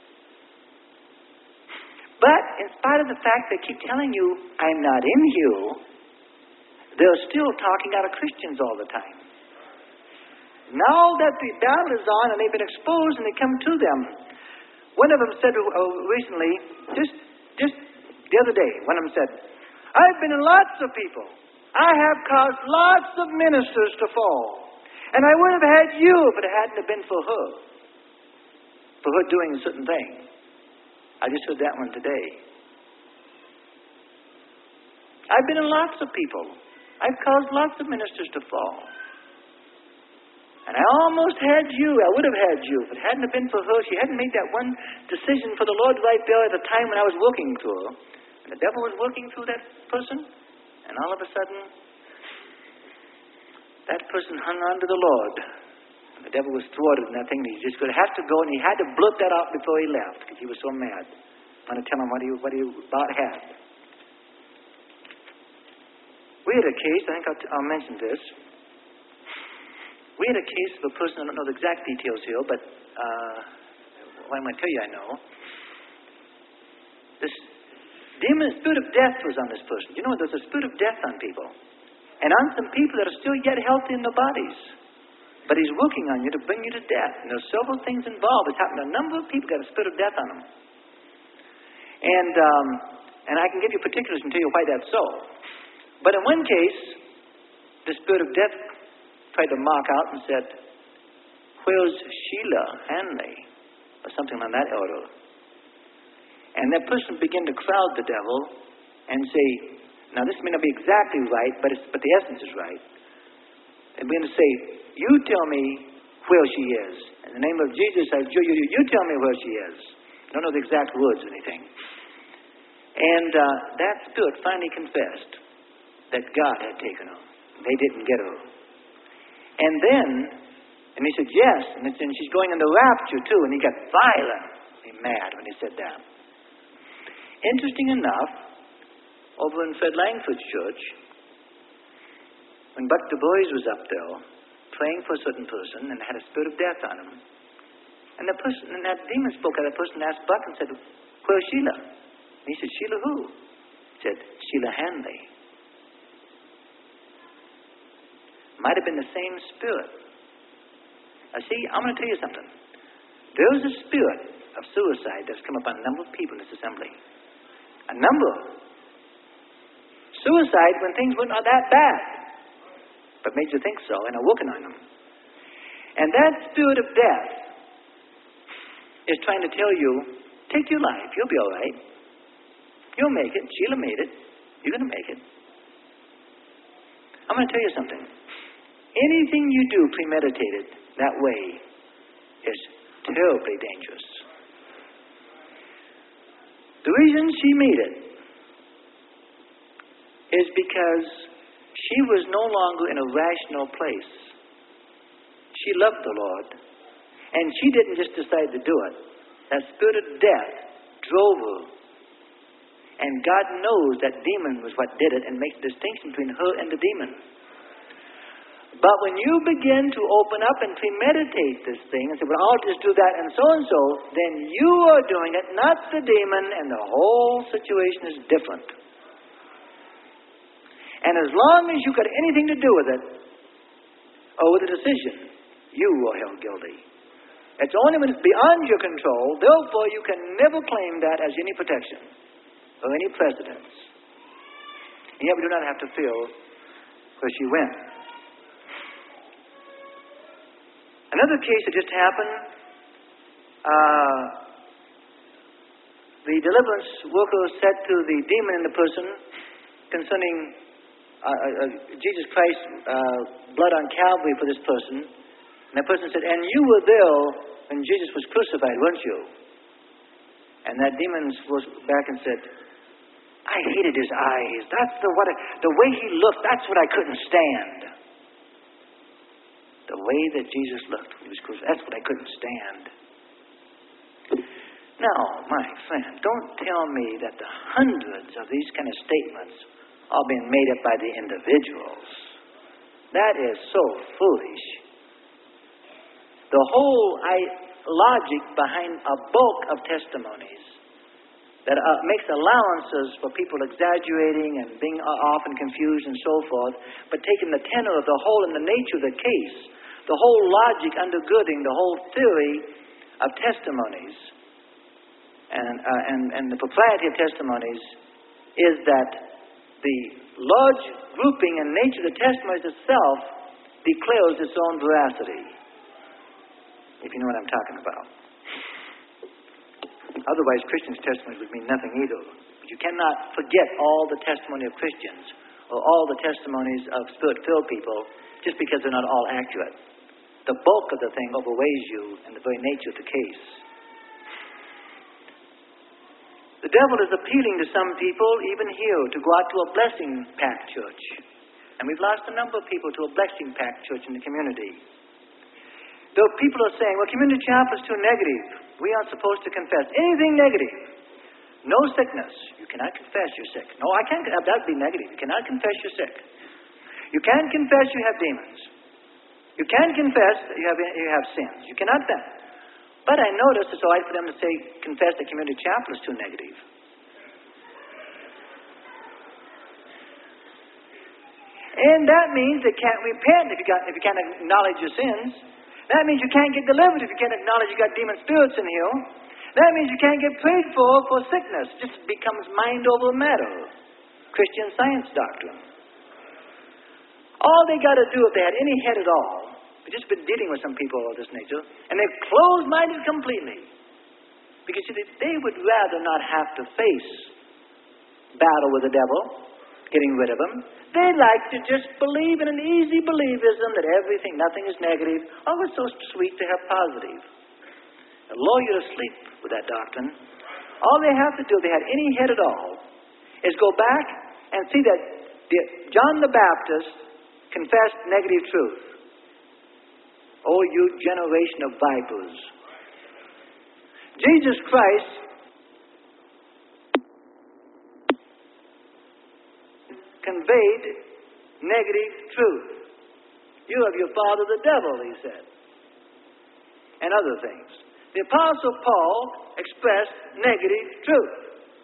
But in spite of the fact they keep telling you, I'm not in you, they're still talking out of Christians all the time. Now that the battle is on and they've been exposed and they come to them, one of them said recently, just the other day, one of them said, I've been in lots of people. I have caused lots of ministers to fall. And I would have had you if it hadn't have been for her doing a certain thing. I just heard that one today. I've been in lots of people. I've caused lots of ministers to fall. And I almost had you. I would have had you. If it hadn't have been for her, she hadn't made that one decision for the Lord right there at the time when I was working through her. And the devil was working through that person. And all of a sudden, that person hung on to the Lord. And the devil was thwarted in that thing. He just could have to go, and he had to blurt that out before he left because he was so mad. I want to tell him what he about had. We had a case, I think I'll mention this. We had a case of a person, I don't know the exact details here, but I'm going to tell you I know. This spirit of death was on this person. You know, there's a spirit of death on people. And on some people that are still yet healthy in their bodies. But he's working on you to bring you to death. And there's several things involved. It's happened to a number of people got a spirit of death on them. And I can give you particulars and tell you why that's so. But in one case, the spirit of death tried to mark out and said, "Where's Sheila Hanley?" Or something on that order. And that person began to crowd the devil and say, now this may not be exactly right, but the essence is right. And began to say, "You tell me where she is. In the name of Jesus, you tell me where she is." I don't know the exact words or anything. And that spirit finally confessed that God had taken her. They didn't get her. And he said, yes. And she's going into rapture too. And he got violently mad when he said that. Interesting enough, over in Fred Langford's church, when Buck Du Bois was up there praying for a certain person and had a spirit of death on him, and that demon spoke out, that person asked Buck and said, "Where's Sheila?" And he said, "Sheila who?" He said, "Sheila Hanley." Might have been the same spirit. Now see, I'm going to tell you something. There's a spirit of suicide that's come upon a number of people in this assembly. A number. Suicide when things were not that bad, but made you think so and are working on them. And that spirit of death is trying to tell you, take your life, you'll be all right. You'll make it. Sheila made it. You're going to make it. I'm going to tell you something. Anything you do premeditated that way is terribly dangerous. The reason she made it is because she was no longer in a rational place. She loved the Lord. And she didn't just decide to do it. That spirit of death drove her. And God knows that demon was what did it and makes a distinction between her and the demon. But when you begin to open up and premeditate this thing and say, well, I'll just do that and so, then you are doing it, not the demon, and the whole situation is different. And as long as you've got anything to do with it, or with a decision, you are held guilty. It's only when it's beyond your control, therefore you can never claim that as any protection or any precedence. And yet we do not have to feel where she went. Another case that just happened, the deliverance worker said to the demon in the person concerning Jesus Christ's blood on Calvary for this person. And that person said, "And you were there when Jesus was crucified, weren't you?" And that demon was back and said, "I hated his eyes. That's the way he looked, that's what I couldn't stand. The way that Jesus looked when he was crucified, that's what I couldn't stand." Now, my friend, don't tell me that the hundreds of these kind of statements are being made up by the individuals. That is so foolish. The whole logic behind a bulk of testimonies that makes allowances for people exaggerating and being often confused and so forth, but taking the tenor of the whole and the nature of the case, the whole logic undergirding the whole theory of testimonies and the propriety of testimonies is that the large grouping and nature of the testimonies itself declares its own veracity. If you know what I'm talking about. Otherwise, Christians' testimony would mean nothing either. But you cannot forget all the testimony of Christians or all the testimonies of Spirit-filled people just because they're not all accurate. The bulk of the thing overweighs you in the very nature of the case. The devil is appealing to some people, even here, to go out to a blessing-packed church. And we've lost a number of people to a blessing-packed church in the community. Though people are saying, well, community chapel is too negative. We aren't supposed to confess anything negative. No sickness. You cannot confess you're sick. No, I can't. That would be negative. You cannot confess you're sick. You can confess you have demons. You can confess that you have sins. You cannot that. But I notice it's all right for them to say, confess that community chapel is too negative. And that means they can't repent if you can't acknowledge your sins. That means you can't get delivered if you can't acknowledge you got demon spirits in you. That means you can't get prayed for sickness. It just becomes mind over matter. Christian Science doctrine. All they got to do if they had any head at all, they've just been dealing with some people of this nature, and they're closed-minded completely. Because they would rather not have to face battle with the devil, getting rid of him. They like to just believe in an easy believism that nothing is negative. Oh, it's so sweet to have positive. They'll lull you to sleep with that doctrine. All they have to do, if they had any head at all, is go back and see that John the Baptist confessed negative truth. Oh, you generation of vipers. Jesus Christ conveyed negative truth. You have your father the devil, he said. And other things. The Apostle Paul expressed negative truth.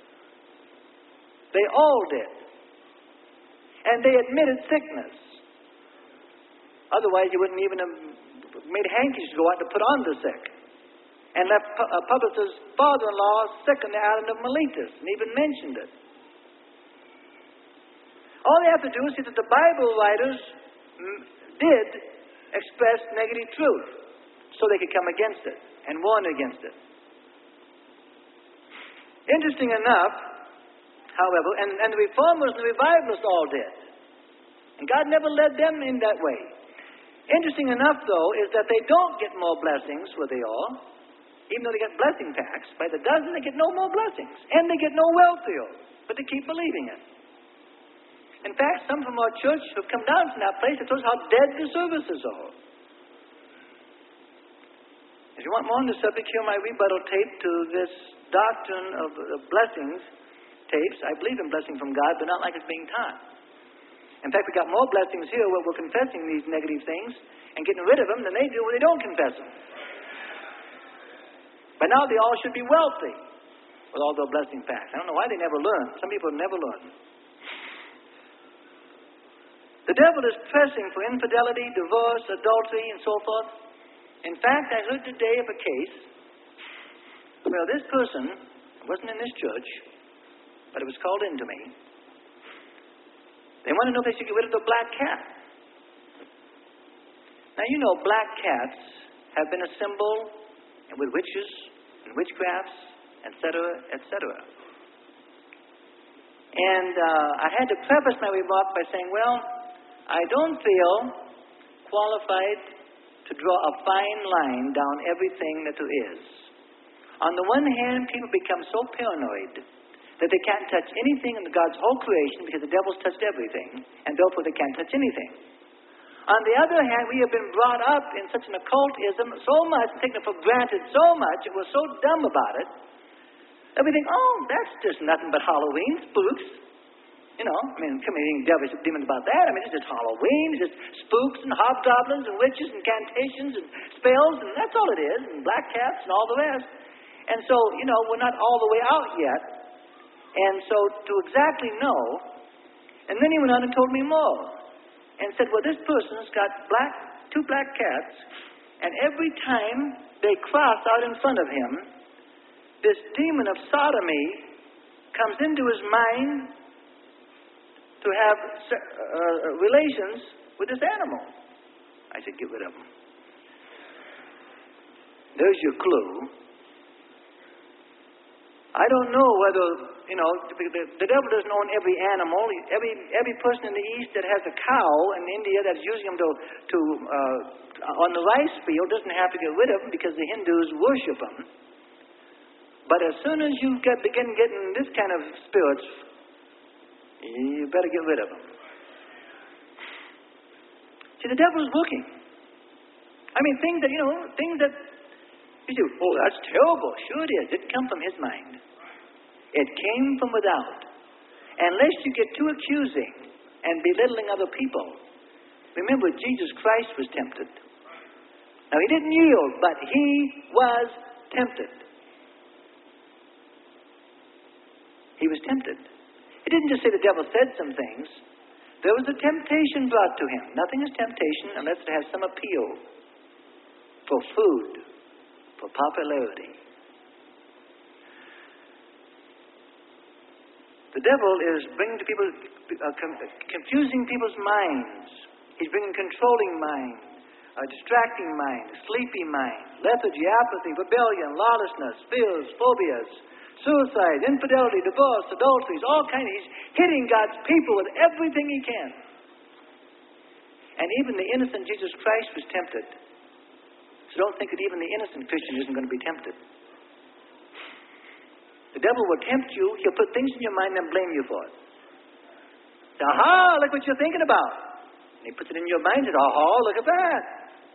They all did. And they admitted sickness. Otherwise, you wouldn't even have made handkerchiefs go out to put on the sick. And left Publius' father-in-law sick on the island of Miletus, and even mentioned it. All they have to do is see that the Bible writers did express negative truth, so they could come against it and warn against it. Interesting enough, however, and the reformers and the revivalists all did. And God never led them in that way. Interesting enough, though, is that they don't get more blessings where they are, even though they get blessing packs. By the dozen, they get no more blessings. And they get no wealthier, but they keep believing it. In fact, some from our church who have come down from that place have told us how dead the services are. If you want more on the subject, hear my rebuttal tape to this doctrine of blessings tapes. I believe in blessing from God, but not like it's being taught. In fact, we got more blessings here where we're confessing these negative things and getting rid of them than they do when they don't confess them. By now, they all should be wealthy with all their blessing packs. I don't know why they never learn. Some people never learn. The devil is pressing for infidelity, divorce, adultery, and so forth. In fact, I heard today of a case where this person, it wasn't in this church, but it was called into me. They want to know if they should get rid of the black cat. Now, you know, black cats have been a symbol with witches and witchcrafts, etc., etc. And I had to preface my remark by saying, well, I don't feel qualified to draw a fine line down everything that there is. On the one hand, people become so paranoid that they can't touch anything in God's whole creation because the devil's touched everything, and therefore they can't touch anything. On the other hand, we have been brought up in such an occultism so much, and taken it for granted so much, and we're so dumb about it, that we think, oh, that's just nothing but Halloween, spooks. You know, I mean, come here, devilish demons about that. I mean, it's just Halloween, it's just spooks and hobgoblins and witches and incantations and spells, and that's all it is, and black cats and all the rest. And so, you know, we're not all the way out yet. And so to exactly know, and then he went on and told me more. And said, well, this person's got two black cats, and every time they cross out in front of him, this demon of sodomy comes into his mind to have relations with this animal. I said, get rid of him. There's your clue. I don't know whether, the devil doesn't own every animal. Every person in the East that has a cow in India that's using them on the rice field doesn't have to get rid of them because the Hindus worship them. But as soon as you begin getting this kind of spirits, you better get rid of them. See, the devil's looking. I mean, things that you say, oh, that's terrible. Sure it is. It didn't come from his mind. It came from without. Unless you get too accusing and belittling other people. Remember, Jesus Christ was tempted. Now, he didn't yield, but he was tempted. He was tempted. It didn't just say the devil said some things. There was a temptation brought to him. Nothing is temptation unless it has some appeal for food, for popularity. The devil is bringing to people, confusing people's minds. He's bringing controlling mind, a distracting mind, a sleepy mind, lethargy, apathy, rebellion, lawlessness, fears, phobias, suicide, infidelity, divorce, adulteries, all kinds. He's hitting God's people with everything he can. And even the innocent Jesus Christ was tempted. So don't think that even the innocent Christian isn't going to be tempted. The devil will tempt you. He'll put things in your mind and blame you for it. Say, aha, look what you're thinking about. And he puts it in your mind and says, aha, look at that.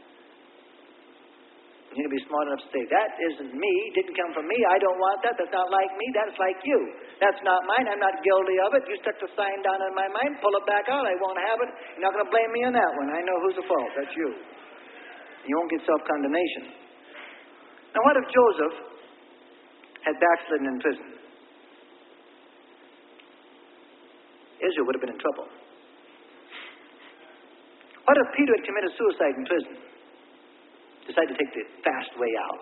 You need to be smart enough to say, that isn't me, didn't come from me, I don't want that, that's not like me, that's like you. That's not mine, I'm not guilty of it. You stuck the sign down in my mind, pull it back out, I won't have it. You're not going to blame me on that one. I know who's the fault, that's you. You won't get self-condemnation. Now what if Joseph had backslidden in prison? Israel would have been in trouble. What if Peter had committed suicide in prison? Decided to take the fast way out.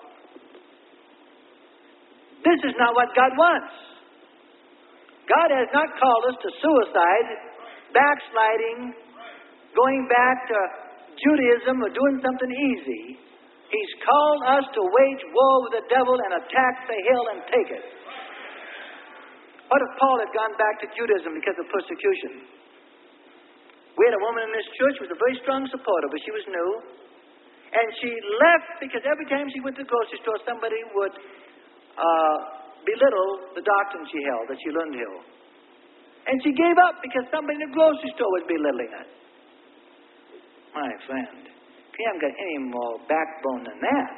This is not what God wants. God has not called us to suicide, backsliding, going back to Judaism or doing something easy. He's called us to wage war with the devil and attack the hill and take it. What if Paul had gone back to Judaism because of persecution? We had a woman in this church who was a very strong supporter, but she was new. And she left because every time she went to the grocery store, somebody would belittle the doctrine she held, that she learned here. And she gave up because somebody in the grocery store was belittling her. My friend, if you haven't got any more backbone than that.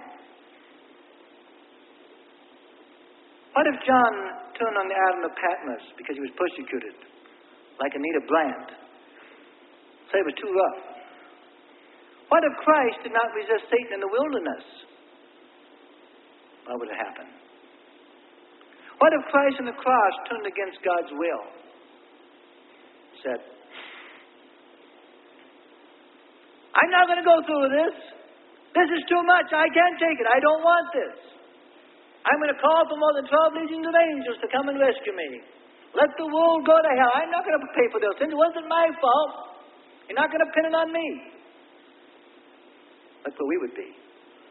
What if John turned on the island of Patmos because he was persecuted, like Anita Bryant? Say it was too rough. What if Christ did not resist Satan in the wilderness? What would have happened? What if Christ on the cross turned against God's will? Said, I'm not going to go through with this. This is too much. I can't take it. I don't want this. I'm going to call for more than 12 legions of angels to come and rescue me. Let the world go to hell. I'm not going to pay for their sins. It wasn't my fault. You're not going to pin it on me. That's where we would be.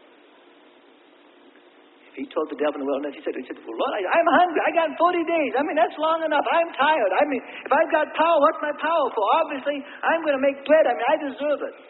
If he told the devil in the wilderness, he said, well, Lord, I'm hungry. I got 40 days. I mean, that's long enough. I'm tired. I mean, if I've got power, what's my power for? Obviously, I'm going to make bread. I mean, I deserve it.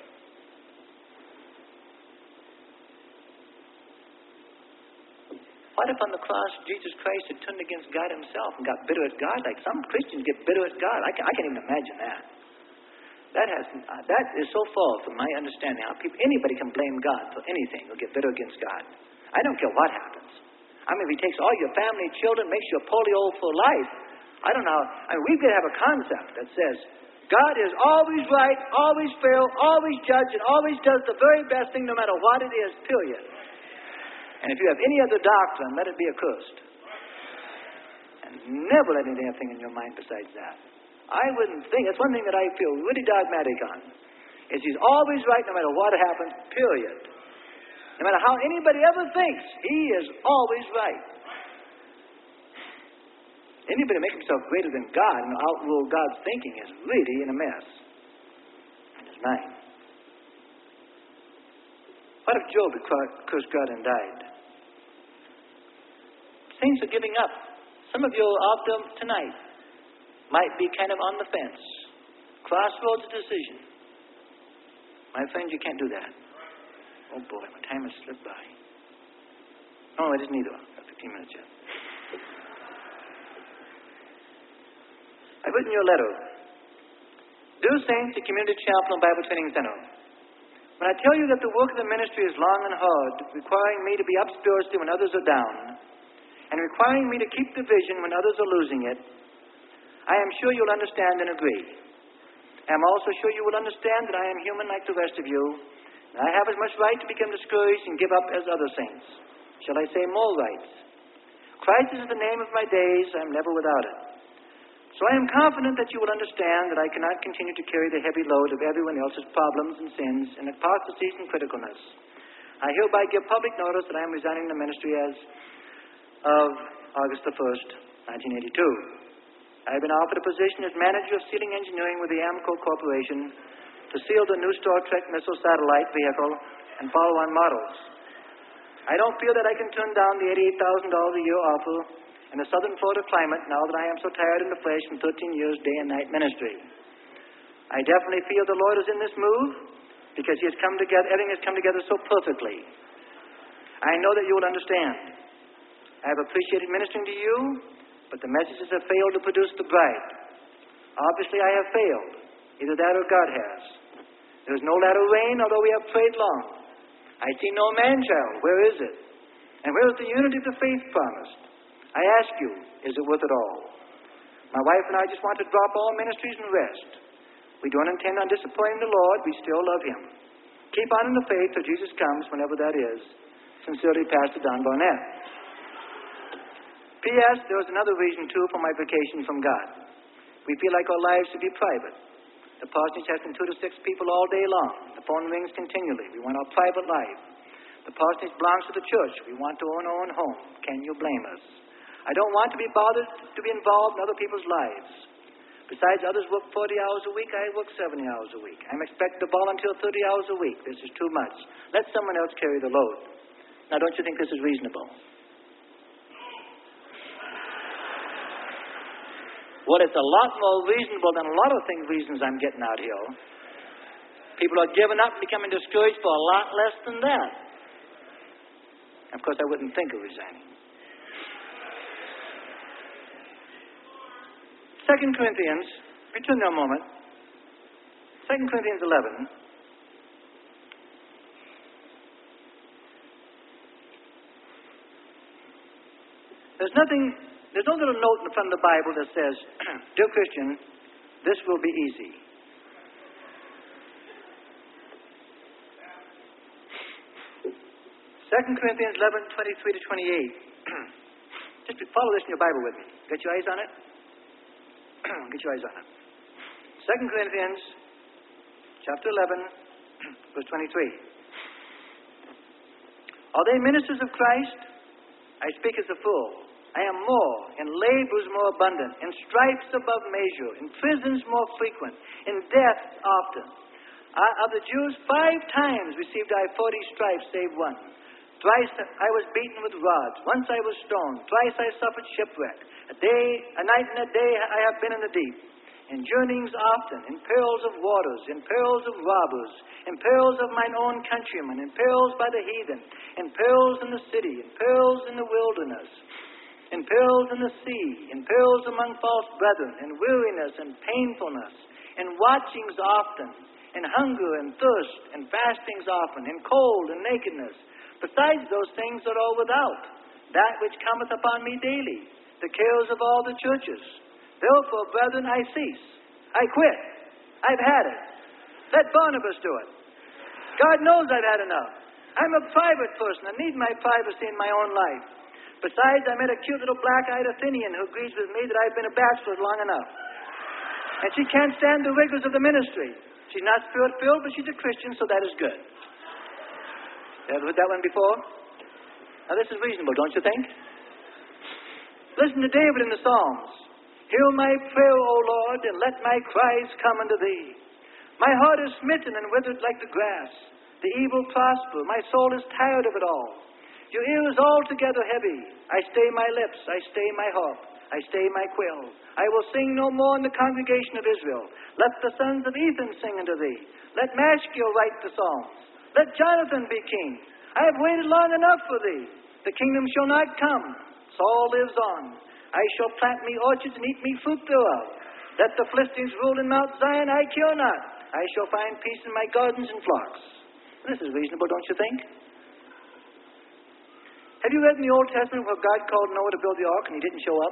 What if on the cross Jesus Christ had turned against God himself and got bitter at God? Like some Christians get bitter at God. I can't even imagine that. That is so far from my understanding how anybody can blame God for anything or get bitter against God. I don't care what happens. I mean, if he takes all your family, children, makes you a polio for life, I don't know. We've got to have a concept that says God is always right, always fair, always judge, and always does the very best thing no matter what it is, period. And if you have any other doctrine, let it be accursed. And never let anything in your mind besides that. I wouldn't think, that's one thing that I feel really dogmatic on, is he's always right no matter what happens, period. No matter how anybody ever thinks, he is always right. Anybody make himself greater than God and outrule God's thinking is really in a mess. In his mind. What if Job had cursed God and died? Saints are giving up. Some of you out there tonight might be kind of on the fence. Crossroads of decision. My friend, you can't do that. Oh boy, my time has slipped by. No, it isn't either. I've got 15 minutes yet. I've written you a letter. Dear Saints, the Community Chapel and Bible Training Center. When I tell you that the work of the ministry is long and hard, requiring me to be up spiritually when others are down, and requiring me to keep the vision when others are losing it, I am sure you'll understand and agree. I am also sure you will understand that I am human like the rest of you, and I have as much right to become discouraged and give up as other saints. Shall I say more rights? Christ is the name of my days. I am never without it. So I am confident that you will understand that I cannot continue to carry the heavy load of everyone else's problems and sins and hypocrisies and criticalness. I hereby give public notice that I am resigning the ministry as of August the 1st, 1982. I have been offered a position as manager of sealing engineering with the AMCO Corporation to seal the new Star Trek missile satellite vehicle and follow-on models. I don't feel that I can turn down the $88,000 a year offer in the southern Florida climate now that I am so tired in the flesh from 13 years day and night ministry. I definitely feel the Lord is in this move because He has come together, everything has come together so perfectly. I know that you will understand. I have appreciated ministering to you, but the messages have failed to produce the bride. Obviously, I have failed. Either that or God has. There is no latter rain, although we have prayed long. I see no man-child. Where is it? And where is the unity of the faith promised? I ask you, is it worth it all? My wife and I just want to drop all ministries and rest. We don't intend on disappointing the Lord. We still love Him. Keep on in the faith till Jesus comes, whenever that is. Sincerely, Pastor Don Barnett. P.S. There is another reason, too, for my vacation from God. We feel like our lives should be private. The parsonage has been 2 to 6 people all day long. The phone rings continually. We want our private life. The parsonage belongs to the church. We want to own our own home. Can you blame us? I don't want to be bothered to be involved in other people's lives. Besides, others work 40 hours a week. I work 70 hours a week. I'm expected to volunteer 30 hours a week. This is too much. Let someone else carry the load. Now, don't you think this is reasonable? Well, it's a lot more reasonable than a lot of reasons I'm getting out here. People are giving up and becoming discouraged for a lot less than that. Of course, I wouldn't think of resigning. 2 Corinthians, return there a moment. 2 Corinthians 11. There's no little note in front of the Bible that says, Dear Christian, this will be easy. Second Corinthians 11, 23 to 28. Just follow this in your Bible with me. Get your eyes on it? Get your eyes on it. 2 Corinthians chapter 11, verse 23. Are they ministers of Christ? I speak as a fool. I am more, in labors more abundant, in stripes above measure, in prisons more frequent, in deaths often. Of the Jews 5 times received I 40 stripes, save one. Thrice I was beaten with rods. Once I was stoned. Thrice I suffered shipwreck. A night and a day I have been in the deep. In journeyings often, in perils of waters, in perils of robbers, in perils of mine own countrymen, in perils by the heathen, in perils in the city, in perils in the wilderness, in perils in the sea, in perils among false brethren, in weariness and painfulness, in watchings often, in hunger and thirst, in fastings often, in cold and nakedness. Besides those things that are without, that which cometh upon me daily, the cares of all the churches. Therefore, brethren, I cease. I quit. I've had it. Let Barnabas do it. God knows I've had enough. I'm a private person. I need my privacy in my own life. Besides, I met a cute little black-eyed Athenian who agrees with me that I've been a bachelor long enough. And she can't stand the rigors of the ministry. She's not spirit-filled, but she's a Christian, so that is good. You ever heard that one before? Now, this is reasonable, don't you think? Listen to David in the Psalms. Hear my prayer, O Lord, and let my cries come unto thee. My heart is smitten and withered like the grass. The evil prosper. My soul is tired of it all. Your ear is altogether heavy. I stay my lips. I stay my harp. I stay my quill. I will sing no more in the congregation of Israel. Let the sons of Ethan sing unto thee. Let Mashkiel write the psalms. Let Jonathan be king. I have waited long enough for thee. The kingdom shall not come. Saul lives on. I shall plant me orchards and eat me fruit thereof. Let the Philistines rule in Mount Zion, I care not. I shall find peace in my gardens and flocks. This is reasonable, don't you think? Have you read in the Old Testament where God called Noah to build the ark and he didn't show up?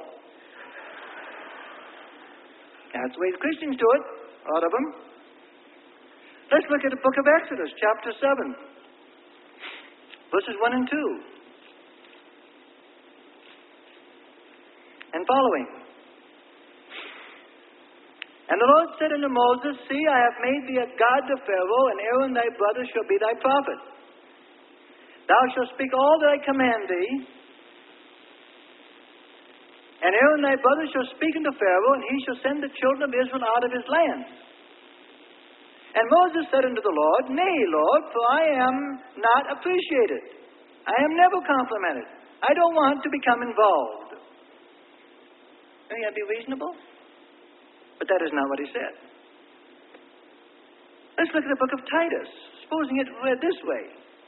That's the way the Christians do it, a lot of them. Let's look at the book of Exodus, chapter 7, verses 1 and 2. And following. And the Lord said unto Moses, See, I have made thee a god to Pharaoh, and Aaron thy brother shall be thy prophet. Thou shalt speak all that I command thee, and Aaron thy brother shall speak unto Pharaoh, and he shall send the children of Israel out of his land. And Moses said unto the Lord, Nay, Lord, for I am not appreciated. I am never complimented. I don't want to become involved. May that be reasonable? But that is not what he said. Let's look at the book of Titus, supposing it read this way.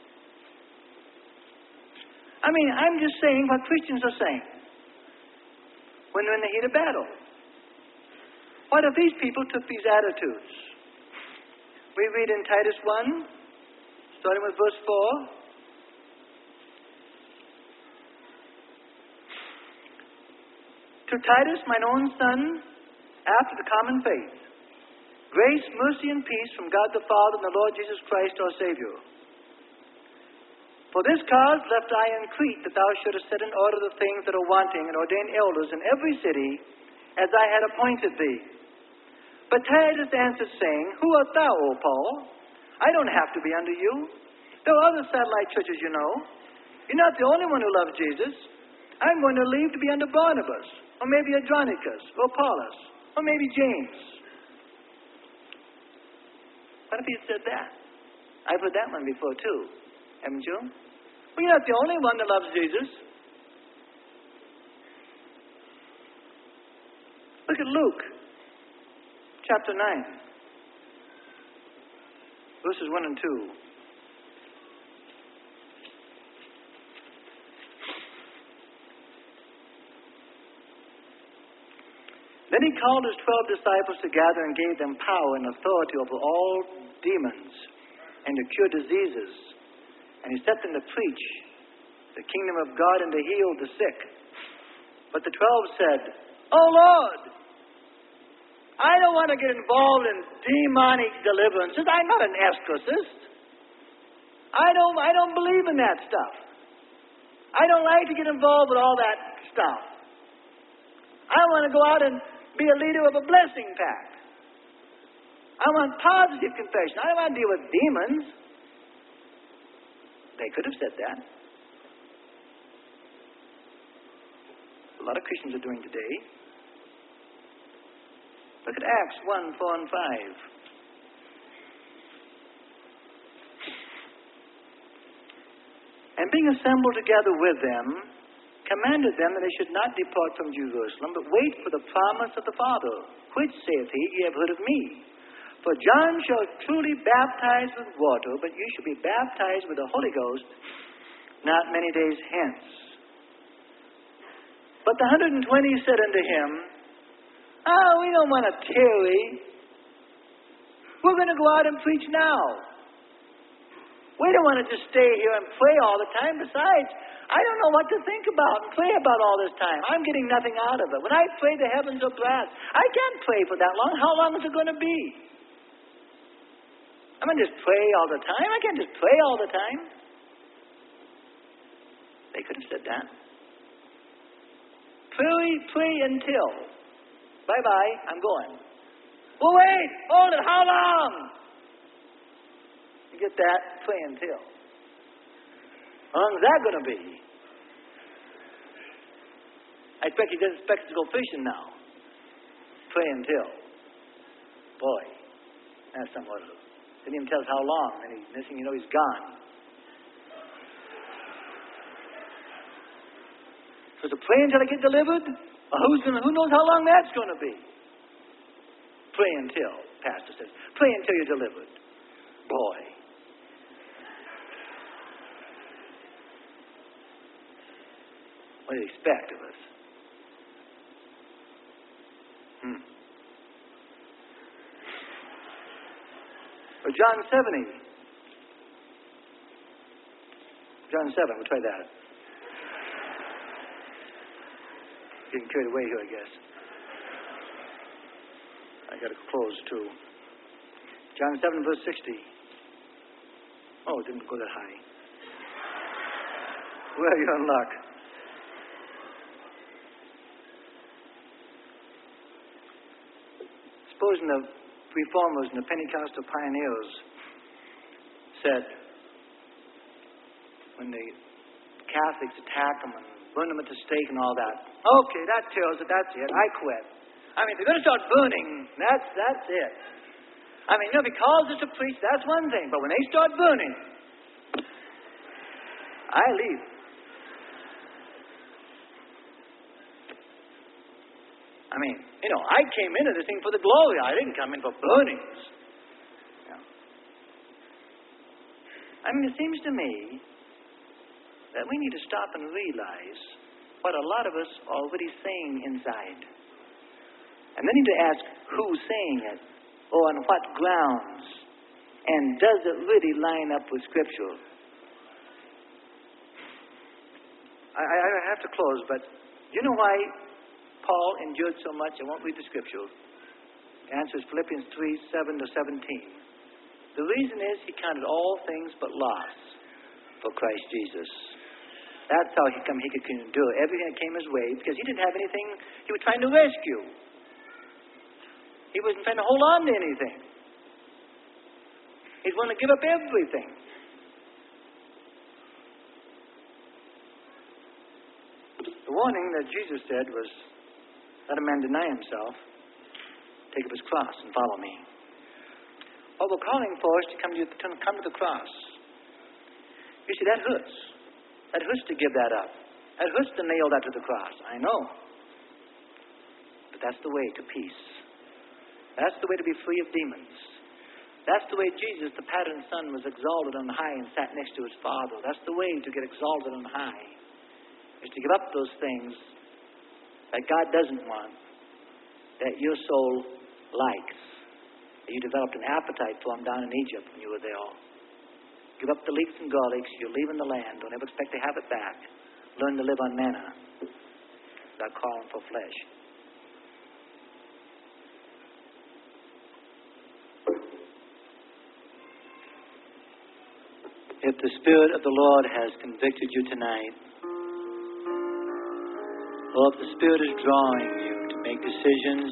I mean, I'm just saying what Christians are saying when they're in the heat of battle. What if these people took these attitudes? We read in Titus 1, starting with verse 4. To Titus, mine own son, after the common faith, grace, mercy, and peace from God the Father and the Lord Jesus Christ our Savior. For this cause left I in Crete, that thou shouldest set in order the things that are wanting, and ordain elders in every city, as I had appointed thee. But Titus answered, saying, Who art thou, O Paul? I don't have to be under you. There are other satellite churches, you know. You're not the only one who loves Jesus. I'm going to leave to be under Barnabas, or maybe Andronicus, or Paulus, or maybe James. What if he had said that? I've heard that one before, too. Haven't you? Well, you're not the only one that loves Jesus. Look at Luke, chapter 9, verses 1 and 2. Then he called his 12 disciples together and gave them power and authority over all demons and to cure diseases. And he set them to preach the kingdom of God and to heal the sick. But the 12 said, Oh Lord, I don't want to get involved in demonic deliverances. I'm not an exorcist. I don't believe in that stuff. I don't like to get involved with all that stuff. I want to go out and be a leader of a blessing pack. I want positive confession. I don't want to deal with demons. They could have said that. A lot of Christians are doing today. Look at Acts 1, 4 and 5. And being assembled together with them, commanded them that they should not depart from Jerusalem, but wait for the promise of the Father, which, saith he, ye have heard of me. For John shall truly baptize with water, but you shall be baptized with the Holy Ghost not many days hence. But the 120 said unto him, we don't want to tarry. We're going to go out and preach now. We don't want to just stay here and pray all the time. Besides, I don't know what to think about and pray about all this time. I'm getting nothing out of it. When I pray, the heavens are brass. I can't pray for that long. How long is it going to be? I'm going to just pray all the time. I can't just pray all the time. They could have said that. Pray until. Bye-bye, I'm going. Well, wait, hold it, how long? You get that? Pray until. How long is that going to be? I expect he doesn't expect to go fishing now. Pray until. Boy, that's somewhat. Didn't even tell us how long. And next thing you know, he's gone. So to pray until I get delivered? Well, who knows how long that's going to be? Pray until, Pastor says. Pray until you're delivered. Boy. What do you expect of us? Or John 70. John 7, we'll try that. Getting carried away here, I guess. I got to close too. John 7, verse 60. Oh, it didn't go that high. Well, you're in luck. Supposing the reformers and the Pentecostal pioneers said, when the Catholics attack them and burn them at the stake and all that, okay, that tells it, that's it, I quit. I mean, if they're going to start burning, that's it. I mean, if he calls us to preach, that's one thing, but when they start burning, I leave. I mean, I came into this thing for the glory. I didn't come in for burnings. I mean, it seems to me that we need to stop and realize what a lot of us are already saying inside. And then need to ask who's saying it, or on what grounds, and does it really line up with Scripture? I have to close, but you know why Paul endured so much? I won't read the Scripture. The answer is Philippians 3:7 to 17. The reason is he counted all things but loss for Christ Jesus. That's how he could endure everything that came his way, because he didn't have anything he was trying to rescue. He wasn't trying to hold on to anything. He's willing to give up everything. The warning that Jesus said was, let a man deny himself, take up his cross, and follow me. What we're calling for is to come to the cross. You see, that hurts. That hurts to give that up. That hurts to nail that to the cross. I know. But that's the way to peace. That's the way to be free of demons. That's the way Jesus, the patterned Son, was exalted on high and sat next to his Father. That's the way to get exalted on high, is to give up those things that God doesn't want, that your soul likes. That you developed an appetite for them down in Egypt when you were there. Give up the leeks and garlics. You're leaving the land. Don't ever expect to have it back. Learn to live on manna without calling for flesh. If the Spirit of the Lord has convicted you tonight, or if the Spirit is drawing you to make decisions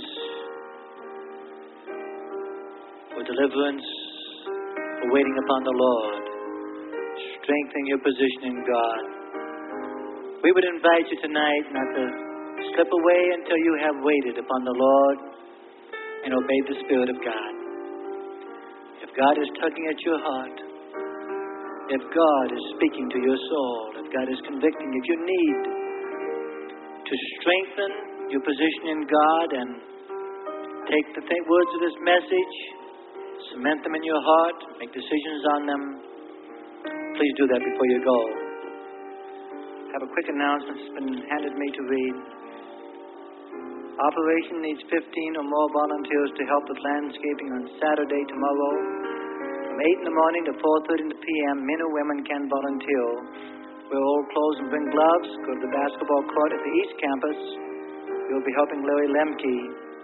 for deliverance, for waiting upon the Lord, strengthen your position in God, we would invite you tonight not to slip away until you have waited upon the Lord and obeyed the Spirit of God. If God is tugging at your heart, if God is speaking to your soul, if God is convicting, if you need to strengthen your position in God and take the words of this message, cement them in your heart, make decisions on them, please do that before you go. I have a quick announcement that's been handed me to read. Operation needs 15 or more volunteers to help with landscaping on Saturday, tomorrow. From 8 in the morning to 4:30 p.m., men or women can volunteer. Wear old clothes and bring gloves. Go to the basketball court at the East Campus. You'll be helping Larry Lemke.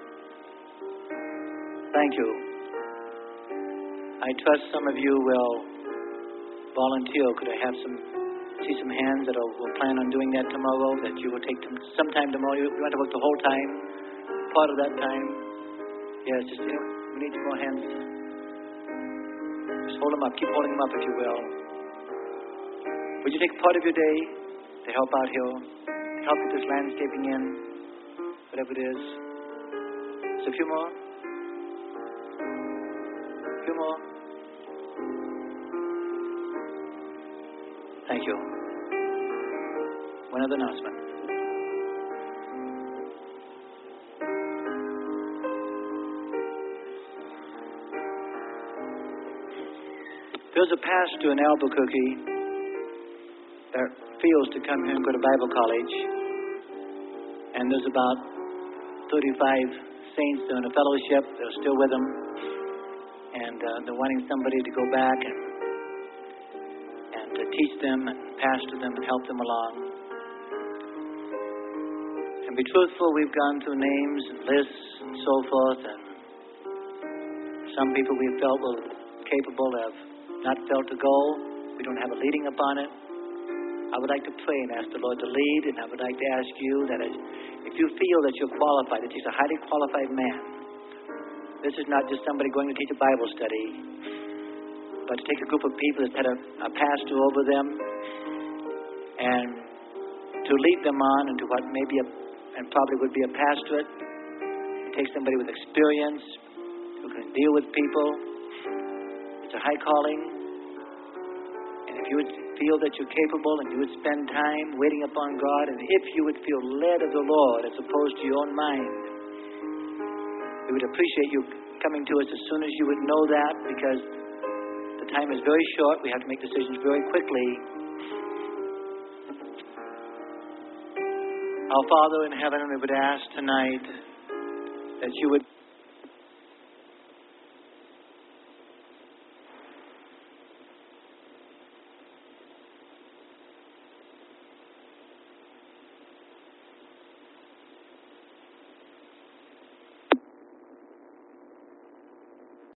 Thank you. I trust some of you will volunteer. Could I have see some hands that will plan on doing that tomorrow, that you will take some time tomorrow? You want to work the whole time, part of that time? Yes, just, we need some more hands. Just hold them up. Keep holding them up if you will. Would you take part of your day to help out here, to help with this landscaping in, whatever it is? Just a few more. A few more. Thank you. One other announcement. There's a pastor in Albuquerque that feels to come here and go to Bible college. And there's about 35 saints that are in a fellowship that are still with him. And they're wanting somebody to go back and to teach them and pastor them and help them along. And be truthful, we've gone through names and lists and so forth. And some people we felt were capable have not felt to go. We don't have a leading upon it. I would like to pray and ask the Lord to lead, and I would like to ask you that if you feel that you're qualified, that He's a highly qualified man, this is not just somebody going to teach a Bible study, but to take a group of people that's had a pastor over them and to lead them on into what may be and probably would be a pastorate. Take somebody with experience who can deal with people. It's a high calling. And if you would feel that you're capable and you would spend time waiting upon God, and if you would feel led of the Lord as opposed to your own mind, we would appreciate you coming to us as soon as you would know that, because the time is very short. We have to make decisions very quickly. Our Father in heaven, we would ask tonight that you would